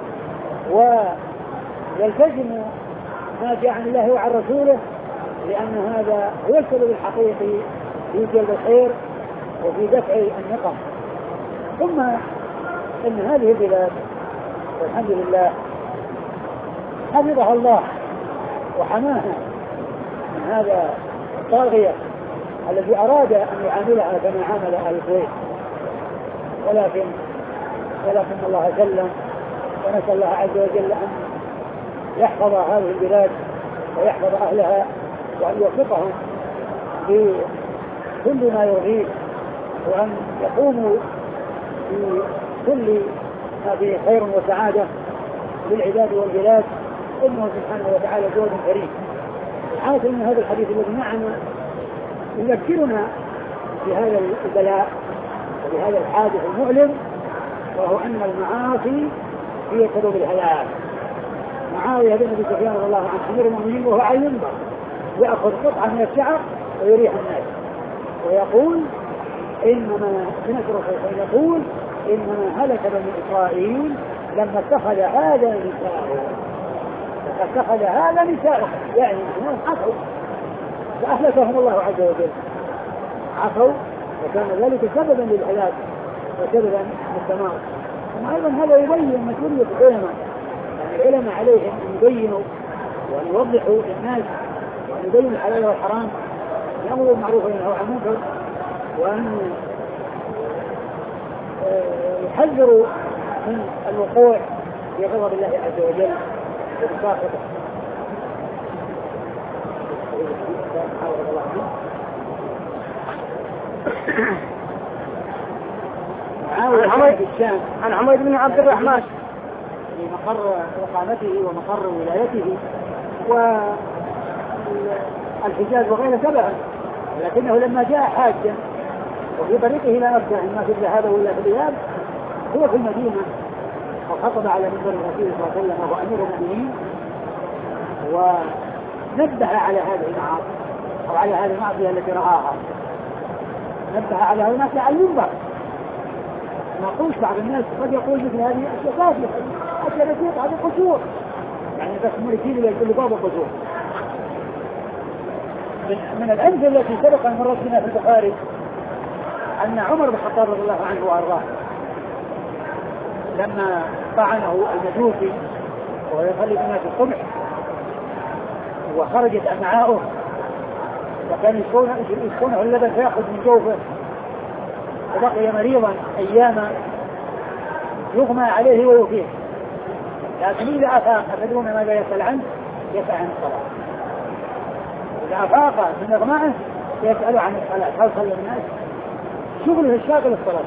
ويلتزموا ما جاء عن الله وعن رسوله، لأن هذا هو السبب الحقيقي في جلب الخير وفي دفع النقم. ثم إن هذه البلاد والحمد لله حفظها الله وحماها من هذا الطاغية الذي أراد أن يعاملها كما عامل أهل الكويت، ولكن ولكن الله سلم، ونسأل الله عز وجل أن يحفظ هذه البلاد ويحفظ أهلها وأن يوفقهم في كل ما يرغيه، وأن يقوموا في كل ما فيه خير وسعادة للعباد والبلاد، إنه سبحانه وتعالى جواد كريم. الحاصل من هذا الحديث الذي معنا يذكرنا بهذا البلاء وبهذا الحادث المؤلم، وهو أن المعاصي هي سبب الهلاك. معاوية بن أبي سفيان رضي الله عنه أمير المؤمنين وهو على المنبر يأخذ قطعة من الشعر ويريح الناس ويقول إنما بنشر الخير يقول إنما هلك بني إسرائيل لما اتخذ هذا نساءه، اتخذ هذا نساءه يعني هم عصوا فأهلكهم الله عز وجل، عصوا وكان ذلك سببا للهلاك وسببا للدمار. ثم أيضا هذا يبين مسؤولية العلماء، يعني العلماء عليهم أن يبينوا وأن يوضحوا للناس وأن يبينوا الحلال والحرام، يأمروا بالمعروف وينهوا عن المنكر، وأن يحذروا من الوقوع في غضب الله عز وجل ومساخطه. عن حميد بن عبد الرحمن لمقر إقامته ومقر ولايته، والحجاز وغيره تبعه، لكنه لما جاء حاجا وفي طريقه إلى مكة إما في الذهاب ولا في الإياب هو في المدينة، وخطب على منبر الرسول صلى الله عليه وسلم وهو أمير المؤمنين، ونبه على هذه المعاصي أو على هذه المعصية التي رآها، نبه على هذه المعصية على المنبر. نقول بعض الناس قد يقول مثل هذه أشياء كافية، أشياء بسيطة، هذه قصور، يعني بس مريدين إلى كل باب قصور. من, من الأمثلة التي سبق أن مرت بنا في البخاري أن عمر بن الخطاب رضي الله عنه وأرضاه لما طعنه المجوسي وهو يصلي بنا في الصبح وخرجت أمعاؤه وكان يسكنه اللبن فيأخذ من جوفه وبقي مريضا أياما يغمى عليه ويفيق، لكن إذا أفاق أتدرون ماذا يسأل عنه؟ يسأل عن الصلاة. إذا أفاق من إغمائه يسأل عن الصلاة، هل صلى الناس؟ شغله الشاغل الصلاة.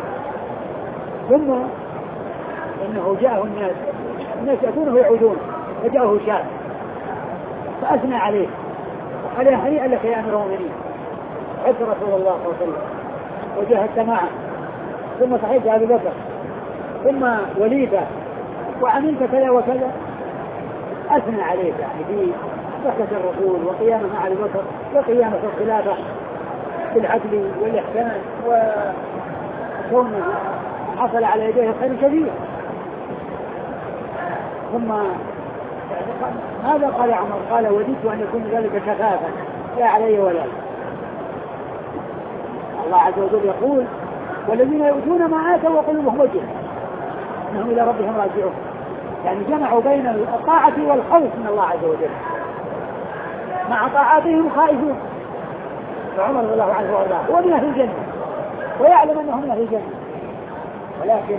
ثم إنه جاءه الناس الناس يأتونه ويعودون، فجاءه شاب فأثنى عليه وقال يا هنيئا لك يا أمير المؤمنين، حب رسول الله صلى الله عليه وسلم وجاهدت معه، ثم صحيت أبي بكر، ثم وليدة، وعملت كذا وكذا، أثنى عليك يعني في بكة الرسول وقيامه مع أبي بكر وقيامه في الخلافة بالعدل والإحسان وكونه حصل على يديه خير كبير. ثم ماذا قال عمر؟ قال وددت أن يكون ذلك كفافا لا علي ولا لي. الله عز وجل يقول والذين يؤتون ما آتوا وقلوبهم وجلة أنهم إلى ربهم راجعون، يعني جمعوا بين الطاعة والخوف من الله عز وجل، مع طاعاتهم خائفون. فعمر رضي الله عنه وارضاه هو من أهل الجنة ويعلم أنه من أهل الجنة، ولكن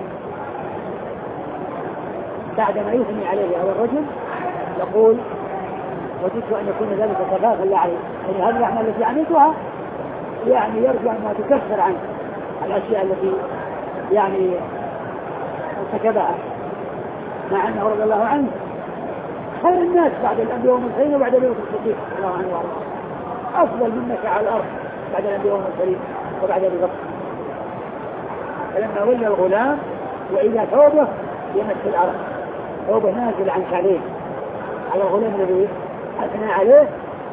بعدما يثني عليه هذا الرجل يقول وددت أن يكون ذلك كفافا لا علي، يعني هذه الأعمال التي عملتها يعني يرجو أنها تكفر عنه الأشياء التي يعني ارتكبها، مع أنه رضي الله عنه خير الناس بعد الأنبياء والمرسلين وبعد أبي بكر الصديق رضي الله عنه وارضاه، أفضل منك على الأرض بعد الأنبياء والمرسلين وبعد أبي بكر. فلما ولى الغلام وإذا ثوبه يمس الأرض، ثوبه نازل عن كعبيه على الغلام الذي أثنى عليه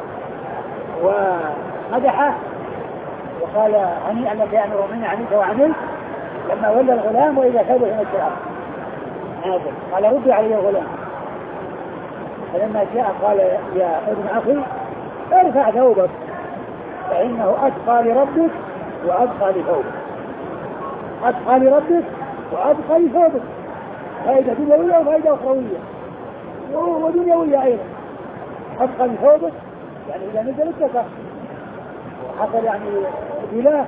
ومدحه وقال هنيئا لك يا أمير المؤمنين عملت وعملت. لما ولى الغلام وإذا ثوبه يمس الأرض نازل، قال ردوا علي الغلام. فلما جاء قال يا ابن أخي ارفع ثوبك فإنه أتقى لربك وأبقى لثوبك، أتقى لربك وأبقى لثوبك، فائدة دنيوية وفائدة أخروية ودنيوية أيضا. أبقى لثوبك يعني إذا نزل الكفر وحصل يعني بلاه،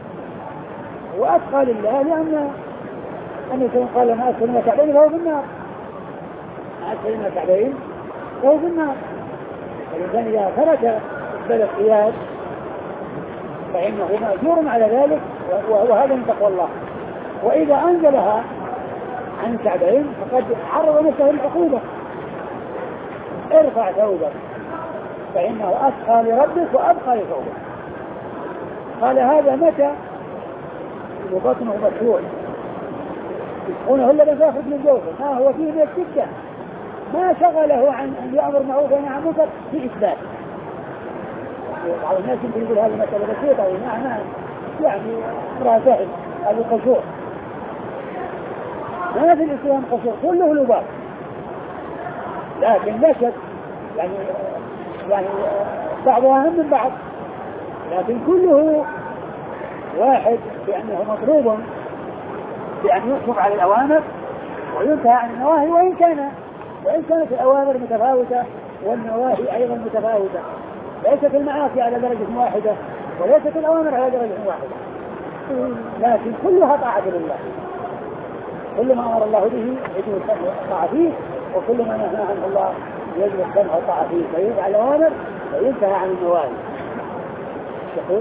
وأتقى لله لأن أن يكون قال ما أسفل من كعبين فهو في النار، ما أسفل من كعبين فهو في النار. فالإنسان إذا ترك إقبال القياد فإنه مأجور على ذلك وهذا من تقوى الله. وإذا أنزلها عن كعبين فقد عرض نفسه للعقوبة. ارفع ثوبك فإنه أتقى لربك وأبقى لثوبك. قال هذا متى وبطنه مفتوح يسخونه إلا بفاخر من جوفه، ما هو فيه من السكة ما شغله عن أن يأمر معروف ونهى عن منكر في إثبات. بعض الناس يمكن يقول هذه مسألة بسيطة ومعنى يعني امرأة سهل، هذا قشور. ما في الإسلام قشور كله لباس، لكن لا شك يعني يعني بعضها أهم من بعض، لكن كله واحد بأنه مطلوب بأن يحكم على الأوامر وينتهى عن النواهي، وإن كان وإن كانت الأوامر متفاوتة والنواهي أيضا متفاوتة. ليست المعاصي على درجة واحدة وليست الأوامر على درجة واحدة، لكن كلها طاعة لله. كل ما أمر الله به يجب السمع والطاعة فيه، وكل ما نهى عنه الله يجب السمع والطاعة فيه، فيفعل الأوامر وينتهى عن النواهي. يقول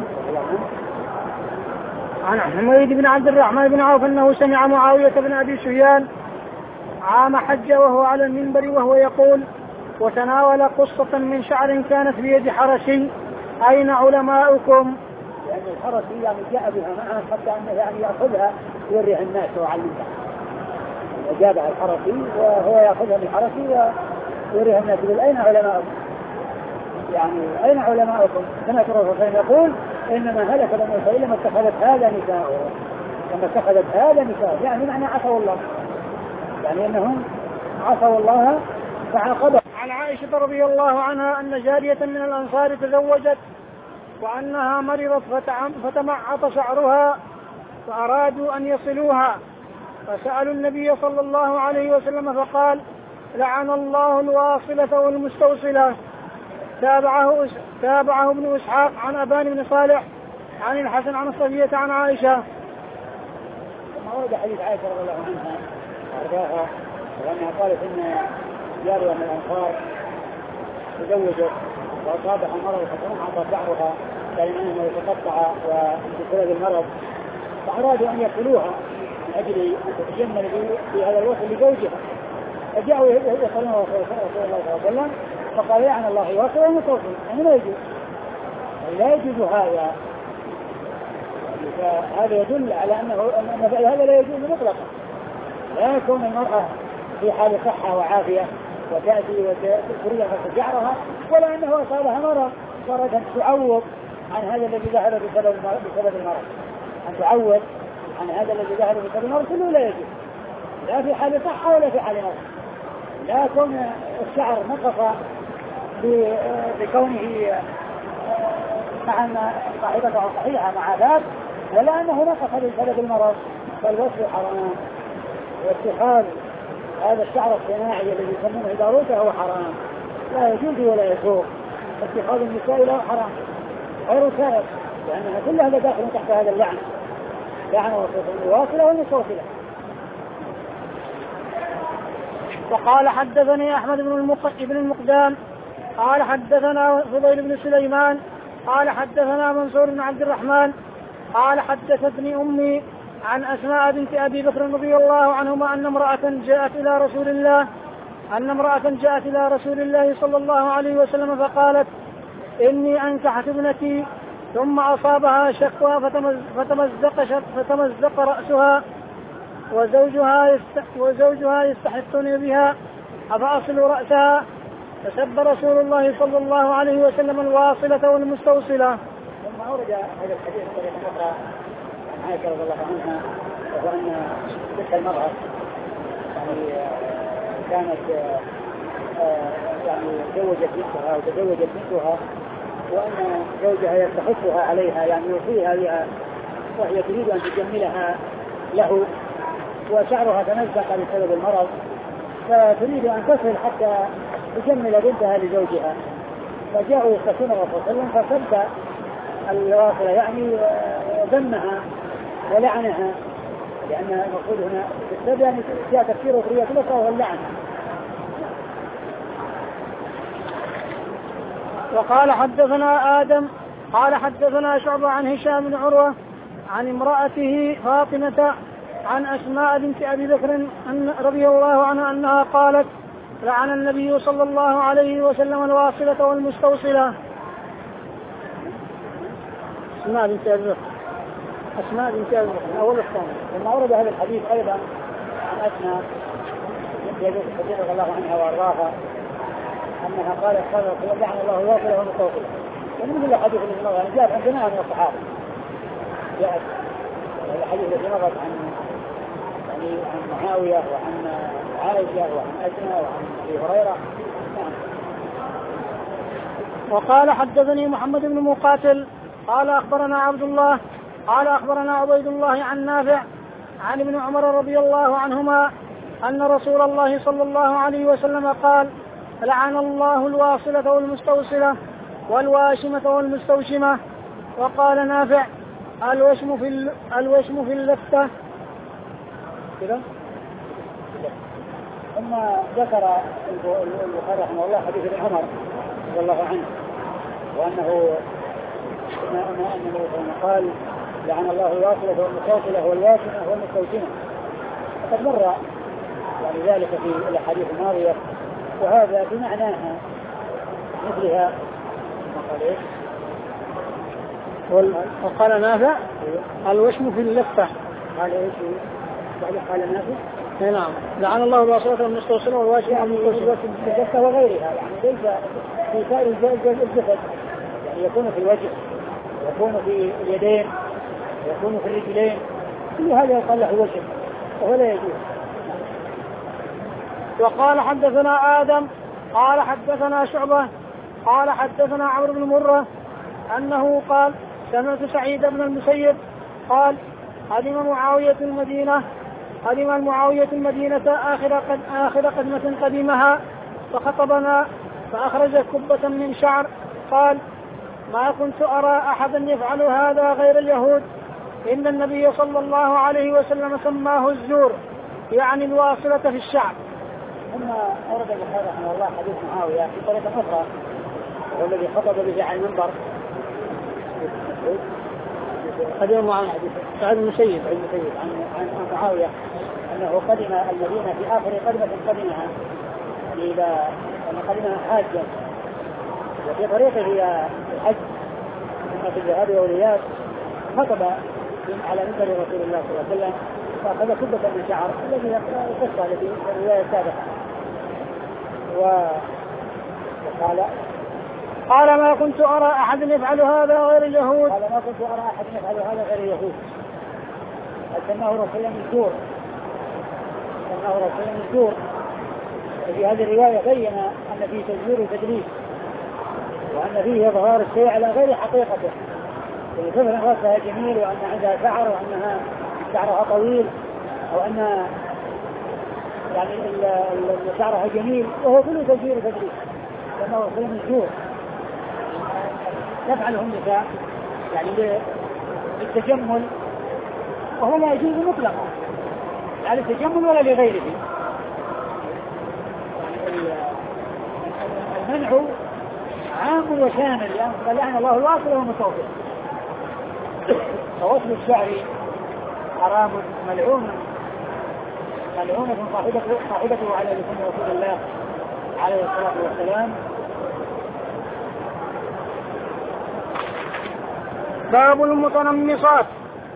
عن حميد بن عبد الرحمن بن عوف أنه سمع معاوية بن أبي سفيان عام حج وهو على المنبر وهو يقول: وتناول قصة من شعر كانت بيد حرسي، أين علماؤكم؟ لأن يعني الحرسي يعني جاء بها معها حتى أنه يعني يأخذها يوريها الناس ويعلمها. جابها الحرسي وهو يأخذها من الحرسي ويوريها الناس. يقول: أين علماؤكم؟ يعني أين علماؤكم؟ سمعت الرسول يقول: إنما هلك بنو إسرائيل لما اتخذت هذا نساؤه، لما اتخذت هذا نساؤه، يعني معنى عصوا الله، يعني أنهم عصوا الله فعاقبهم. عن عائشة رضي الله عنها أن جارية من الأنصار تزوجت وأنها مرضت فتمعط شعرها فأرادوا أن يصلوها، فسألوا النبي صلى الله عليه وسلم فقال: لعن الله الواصلة والمستوصلة. تابعه تابعه ابن إسحاق عن أبان بن صالح عن الحسن عن الصفية عن عائشة. ثم ورد حديث عائشة رضي الله عنها وأرضاها وأنها قالت إن جارية من الأنصار تزوجت وأصابها مرض فتنعط شعرها كأنه يتقطع وبسبب المرض، فأرادوا أن يقتلوها من أجل أن تتجمل في هذا الوصف لزوجها، فجاءوا يصلون رسول الله صلى الله عليه وسلم فقال: لعن الله الواصل والمستوصل. يعني لا يجوز، لا يجوز هذا. فهذا يدل على أنه أن فعل هذا لا يجوز مطلقا، لا يكون المرأة في حال صحة وعافية وتأتي وتريد أن شعرها، ولا أنه أصابها مرض صارت أن تعوض عن هذا الذي ذهب بسبب بسبب المرض، أن تعوض عن هذا الذي ذهب بسبب المرض، كله لا يجوز، لا في حال صحة ولا في حال مرض. لا يكون الشعر نقص بكونه مع أن صاحبته صحيحة مع ذات، ولا أنه نقص بسبب المرض، فالوصف حرام، واتخاذ هذا الشعر الصناعي الذي يسمونه داروكة هو حرام، لا يجوز ولا يسوق. اتخاذ النساء له حرام غير سائر، لأنها كلها داخل تحت هذا اللعن، لعن الواصلة والمستوصلة. وقال: حدثني أحمد بن المقدام قال حدثنا فضيل بن سليمان قال حدثنا منصور بن عبد الرحمن قال حدثتني أمي عن أسماء بنت أبي بكر رضي الله عنهما أن امرأة جاءت إلى رسول الله أن امرأة جاءت إلى رسول الله صلى الله عليه وسلم فقالت: إني أنكحت ابنتي، ثم أصابها شكوى فتمزق, فتمزق رأسها وزوجها, يست وزوجها يستحقني بها، أفأصل رأسها؟ فسب رسول الله صلى الله عليه وسلم الواصلة والمستوصلة. ثم أورد هذا الحديث بطريقة أخرى عن عائشة رضي الله عنها، وهو أن تلك المرأة يعني كانت يعني تزوجت بنتها وتزوجت بنتها، وأن زوجها يستحقها عليها، يعني يوصيها بها، وهي تريد أن تجملها له، وشعرها تمزق بسبب المرض، فتريد أن تصل حتى تجمل بنتها لزوجها، فجاءوا يستشيرون الرسول صلى الله عليه وسلم فسب الواصلة، يعني ذمها ولعنها، لأن المقصود هنا بالسب يعني فيها تفسير وفرية الأخرى وهو اللعن. وقال: حدثنا آدم قال حدثنا شعبة عن هشام بن عروة عن امرأته فاطمة عن أسماء بنت أبي بكر أن رضي الله عنها أنها قالت: لعن النبي صلى الله عليه وسلم الواصلة والمستوصلة. أسماء بنت أبي بكر أسماء بنت أبي بكر أول الثاني. لما ورد هذا الحديث أيضا عن أسماء بنت أبي بكر رضي الله عنها وأرضاها أنها قالت: قال لعن الله الواصلة والمستوصلة. ومن كل حديث الذي مر جاءت عن جماعة من الصحابة، جاءت الحديث الذي مرت عن يعني عن معاوية وعن عائشة وعن أسماء وعن أبي هريرة. نعم. وقال: حدثني محمد بن مقاتل قال أخبرنا عبد الله قال أخبرنا عبيد الله عن نافع عن ابن عمر رضي الله عنهما أن رسول الله صلى الله عليه وسلم قال: لعن الله الواصلة والمستوصلة والواشمة والمستوشمة. وقال نافع: الوشم في الوشم في اللفتة. كذا. ثم ذكر البخاري رحمه الله حديث ابن عمر رضي الله عنه، وأنه أنه قال: لعن الله الواصلة والمستوصلة والواشمة والمستوشمة. وقد مر ولذلك في الأحاديث الماضية، وهذا بمعناها مثلها. وقال نافع الوشم في اللفة. قال ايش؟ قال نافع نعم لعن الله الواصلة والمستوصلة والواشمة والمستوصلة في اللفة وغيرها، يعني ليس في سائر الجسد، يعني يكون في الوجه، يكون في اليدين، يكون في الرجلين، كل هذا يقال له وشم وهو لا يجوز. وقال حدثنا آدم قال حدثنا شعبة قال حدثنا عمرو بن مرة أنه قال سمعت سعيد بن المسيب قال قدم معاوية المدينة قدم المعاوية المدينة آخر قد آخر قدمة قدمها فخطبنا فأخرج كبة من شعر قال ما كنت أرى أحدا يفعل هذا غير اليهود إن النبي صلى الله عليه وسلم سماه الزور يعني الواصلة في الشعر. ثم أورد البخاري رحمه الله حديث معاوية في طريقة أخرى والذي خطب به على المنبر قدم معاوية سعيد بن المسيب عن عن معاوية أنه قدم المدينة في آخر قدمة قدمها إلى أن قدمها حاجا وفي طريقه إلى الحج ثم في الذهاب والإياب خطب على منبر رسول الله صلى الله عليه وسلم فأخذ كبة من شعر الذي قصة التي في الرواية السابقة وقال قال ما كنت أرى أحد يفعل هذا غير اليهود قال ما كنت أرى أحد يفعل هذا غير اليهود. سماه رسول الله الزور سماه رسول الله الزور. وفي هذه الرواية بين أن فيه تزوير وتدليس وأن فيه إظهار الشيء على غير حقيقته، ويفهم رأسها جميل وأن عندها شعر وأنها شعرها طويل أو أن يعني شعرها جميل وهو كله تزوير وتدليس. سماه رسول الله الزور يفعله النساء يعني للتجمل وهو لا يجوز مطلقا لا للتجمل ولا لغيره. المنع عام وشامل لأن لعن الله الواصل والمستوصل. فوصل الشعر حرام ملعون ملعونة صاحبته صاحبته على لسان رسول الله عليه الصلاة والسلام. باب المتنمصات.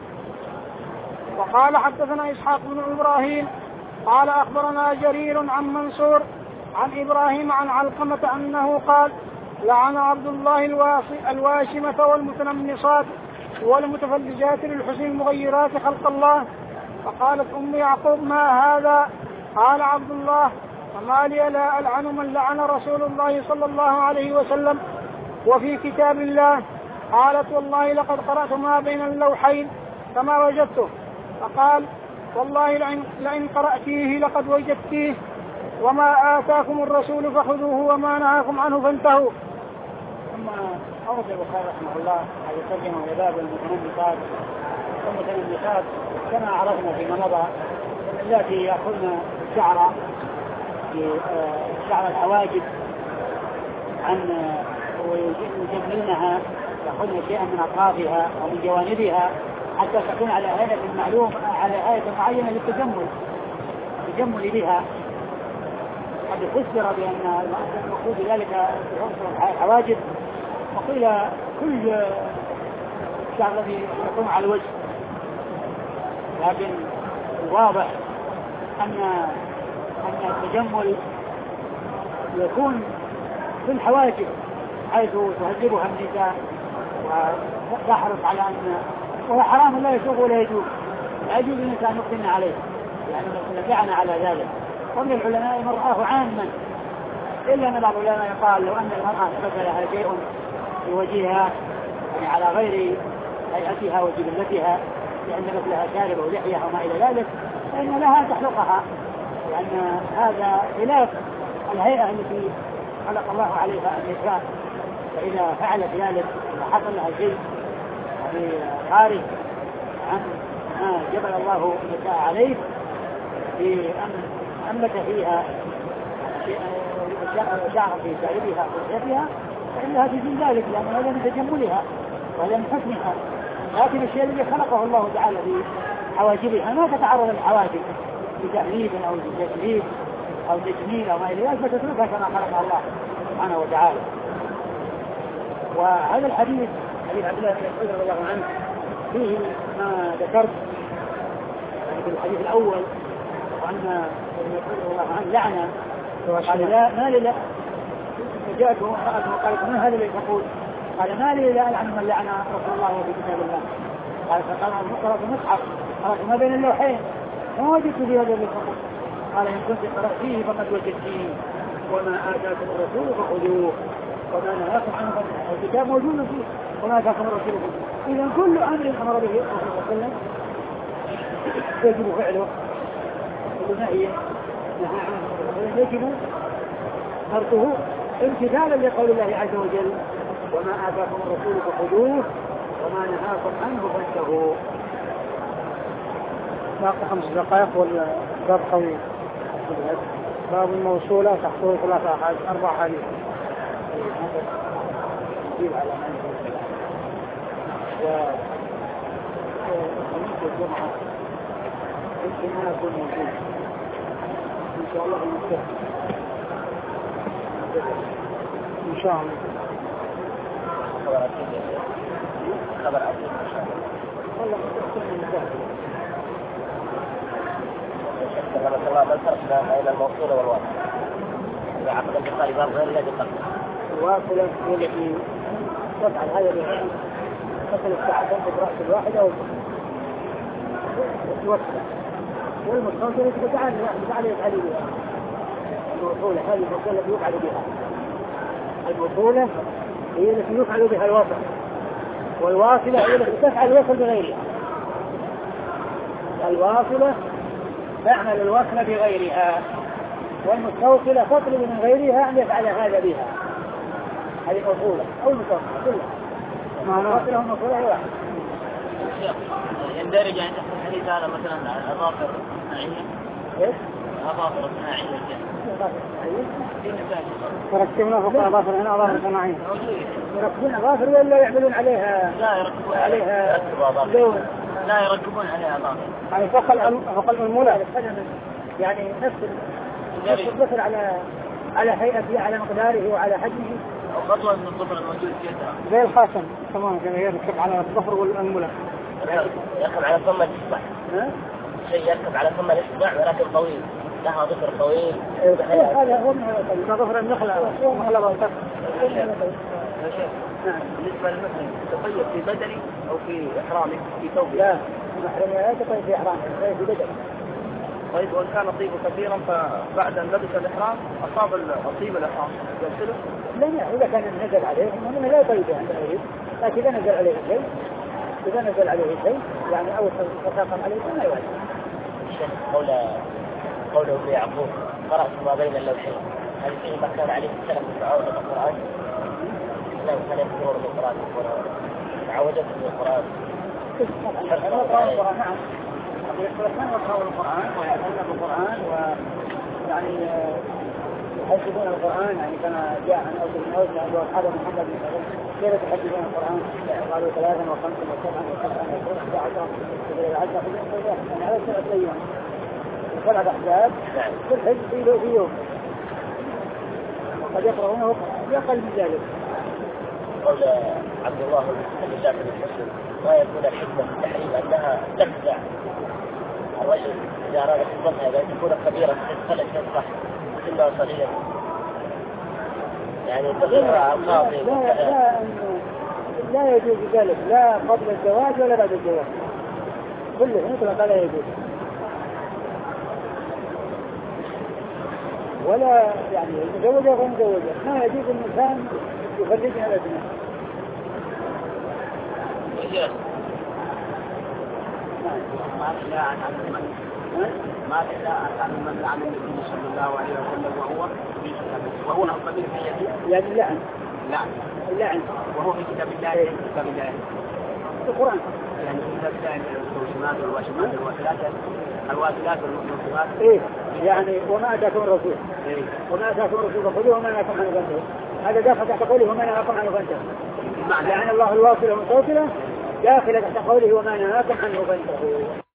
وقال حدثنا إسحاق بن إبراهيم قال أخبرنا جرير عن منصور عن إبراهيم عن علقمة أنه قال لعن عبد الله الواشمة والمتنمصات والمتفلجات للحسن المغيرات خلق الله. فقالت أم يعقوب ما هذا؟ قال عبد الله فما لي لا ألعن من لعن رسول الله صلى الله عليه وسلم وفي كتاب الله. قالت والله لقد قرأت ما بين اللوحين فما وجدته. فقال والله لئن, لئن قرأتيه لقد وجدتيه وما آتاكم الرسول فخذوه وما نهاكم عنه فانتهوا. ثم أورد البخاري رحمه الله على ترجمة لباب المتنمصات. والمتنمصات كما عرفنا فيما مضى التي يأخذن الشعر في شعر الحواجب عن ويجملونها يأخذن شيئا من أطرافها ومن جوانبها حتى تكون على هيئة معلوم على هيئة معينة للتجمل التجمل بها. قد فسر بأن المقصود ذلك في الحواجب وقيل كل الشعر الذي يكون على الوجه، لكن واضح أن أن التجمل يكون في الحواجب حيث تهذبها النساء وتحرص على أن وهو حرام لا يسوغ ولا يجوز لا يجوز النساء أن يقتلن عليه يعني نبعنا على ذلك. ومن العلماء من رآه عاما إلا أن بعض العلماء قال لو أن المرأة ثبت لها شيء في وجهها يعني على غير هيئتها وجبلتها لأن مثلها شارب ولحية وما إلى ذلك فإن لها أن تحلقها لأن هذا خلاف الهيئة التي خلق الله عليها النساء. فإذا فعلت ذلك وحصل لها شيء يعني خارج عن ما جبل الله النساء عليه بأن أنبت فيها شعر في شعرها وشعرها فإنها تجن ذلك لأن هذا من تجملها وهذا من حسنها. لكن الشيء الذي خلقه الله تعالى في حواجبها ما تتعرض للحواجب بتحريف أو بتكليف أو تجميل أو ما إلى ذلك فتتركها كما خلقها الله سبحانه وتعالى. وهذا الحديث حديث عبد الله بن مسعود رضي الله عنه فيه ما ذكرت يعني في الحديث الأول وأن ابن مسعود رضي الله عنه لعنة قال لا ما لي لا جاءته امرأة وقالت ما هذا اللي تقول؟ قال ما لي لا ألعن من لعن رسول الله وفي كتاب الله. قال فقال قرأت المصحف قرأت ما بين اللوحين ما وجدت في هذا اللي تقول. قال إن كنت قرأت فيه فقد وجدتيه وما آتاكم الرسول فخذوه وما نهاكم عنه فانتهوا. الكتاب موجود فيه وما آتاكم الرسول فخذوه. إذا كل أمر أمر به الرسول صلى الله عليه وسلم يجب فعله كل نهي نهى عنه يجب تركه امتثالا لقول الله عز وجل وما آتاكم الرسول فخذوه وما نهاكم عنه فانتهوا. باقي خمس دقائق والباب طويل. باب الموصولة تحصل ثلاثة أحاديث أربع حديث. وخميس الجمعة يمكن ما يكون موجود إن شاء الله المستقبل إن شاء الله. خبر أكيد خبر أكيد إن شاء الله. والله مستقبل المستقبل. رحمة الله ما الفرق بين الموصولة والواصلة؟ إذا عقد البخاري باب غير الذي قبله. الواصلة هي التي تفعل هذا الشيء تصل الساعتين برأس الواحدة وتوصل. والمتصلة تتعالى تتعالى يفعل بها. الوصولة هذه الوصولة التي يفعل بها. الوصولة هي التي يفعل بها الوصل. والواصلة هي التي تفعل الوصل بغيرها. الواصلة تعمل الوصل بغيرها والمستوصلة تطلب من غيرها أن يفعل هذا بها. هذه موصولة أو المستوصلة كلها. الموصولة والموصولة هي واحد. يندرج عند الحديث هذا مثلا أظافر صناعية. إيش؟ أظافر صناعية. تركبنا فوق أظافر هنا أظافر صناعية. يركبون أظافر ولا يعملون عليها؟ لا يركبون عليها لون. لا يركبون عليها أظافر. يعني فوق فوق الأنملة. يعني نفس نفس الظفر على على هيئته على مقداره وعلى حجمه. أو خطوة من الظفر الموجود في يدها. زي الخاتم تمام كذا يركب على الظفر والأنملة. يركب على ثم الإصبع. شيء يركب على ثم الإصبع ولكن طويل. لها ظفر طويل. هذا هو من ظفر النخلة. بالنسبة للمسلم تطيب في بدني أو في إحرامي في ثوبي؟ لا محرم لا تطيب في إحرامي في بدني. طيب وإن كان طيبه كثيرا فبعد أن لبس الإحرام أصاب الطيب الإحرام يغسله؟ لا إذا كان نزل عليه إنه لا يطيب عند غيره. لكن إذا نزل عليه شيء إذا نزل عليه شيء يعني أو تساقم عليه ما يواجه. الشيخ قول قوله ابن يعقوب قرأت ما بين اللوحين هل فيه ما كان عليه السلف تعود بالقرآن؟ لا كان يذكرون بالقرآن تعودت بالقرآن. نعم. يقرأون ويقرأون القرآن ويعلمون بالقرآن ويعني يحفظون القرآن يعني كما جاء عن أوس بن أوس عند أصحاب محمد بن سلمة كيف تحفظون القرآن؟ قالوا ثلاثا وخمسا وسبعا وسبعا وسبعا وعشرا وعشرا وعشرا يعني على سبعة أيام سبعة أحزاب كل حزب في يوم وقد يقرؤونه يقل من ذلك. قول عبد الله بن جعفر المسلم ما يكون الحكمة في التحريم أنها تخدع الرجل إذا أراد حفظها بأن تكون كبيرة فلا تنصح سنها صغيرة يعني تظهر القاضي. لا لا لا يجوز ذلك لا قبل الزواج ولا بعد الزواج كله مثل لا يجوز ولا يعني مزوجة غير مزوجة ما يجوز الإنسان يفرجها على ابنه. ما إلا أن أعلم ما إلا أن أعلم من لعن النبي صلى الله عليه وسلم وهو في كتاب وهو القبيل في يده يعني اللعن لعن اللعن وهو في كتاب الله في كتاب الله القرآن يعني في كتاب الله المستوشمات والواشمات والواسلات الواسلات والمستوشمات إيه يعني وما أتاكم الرسول إيه وما أتاكم الرسول فخذوه وما نهاكم عنه فانتهوا. هذا داخل تحت قوله وما نهاكم عنه فانتهوا. لعن الله الواصل والمستوصلة داخل تحت قوله وما نهاكم عنه فانتهوا.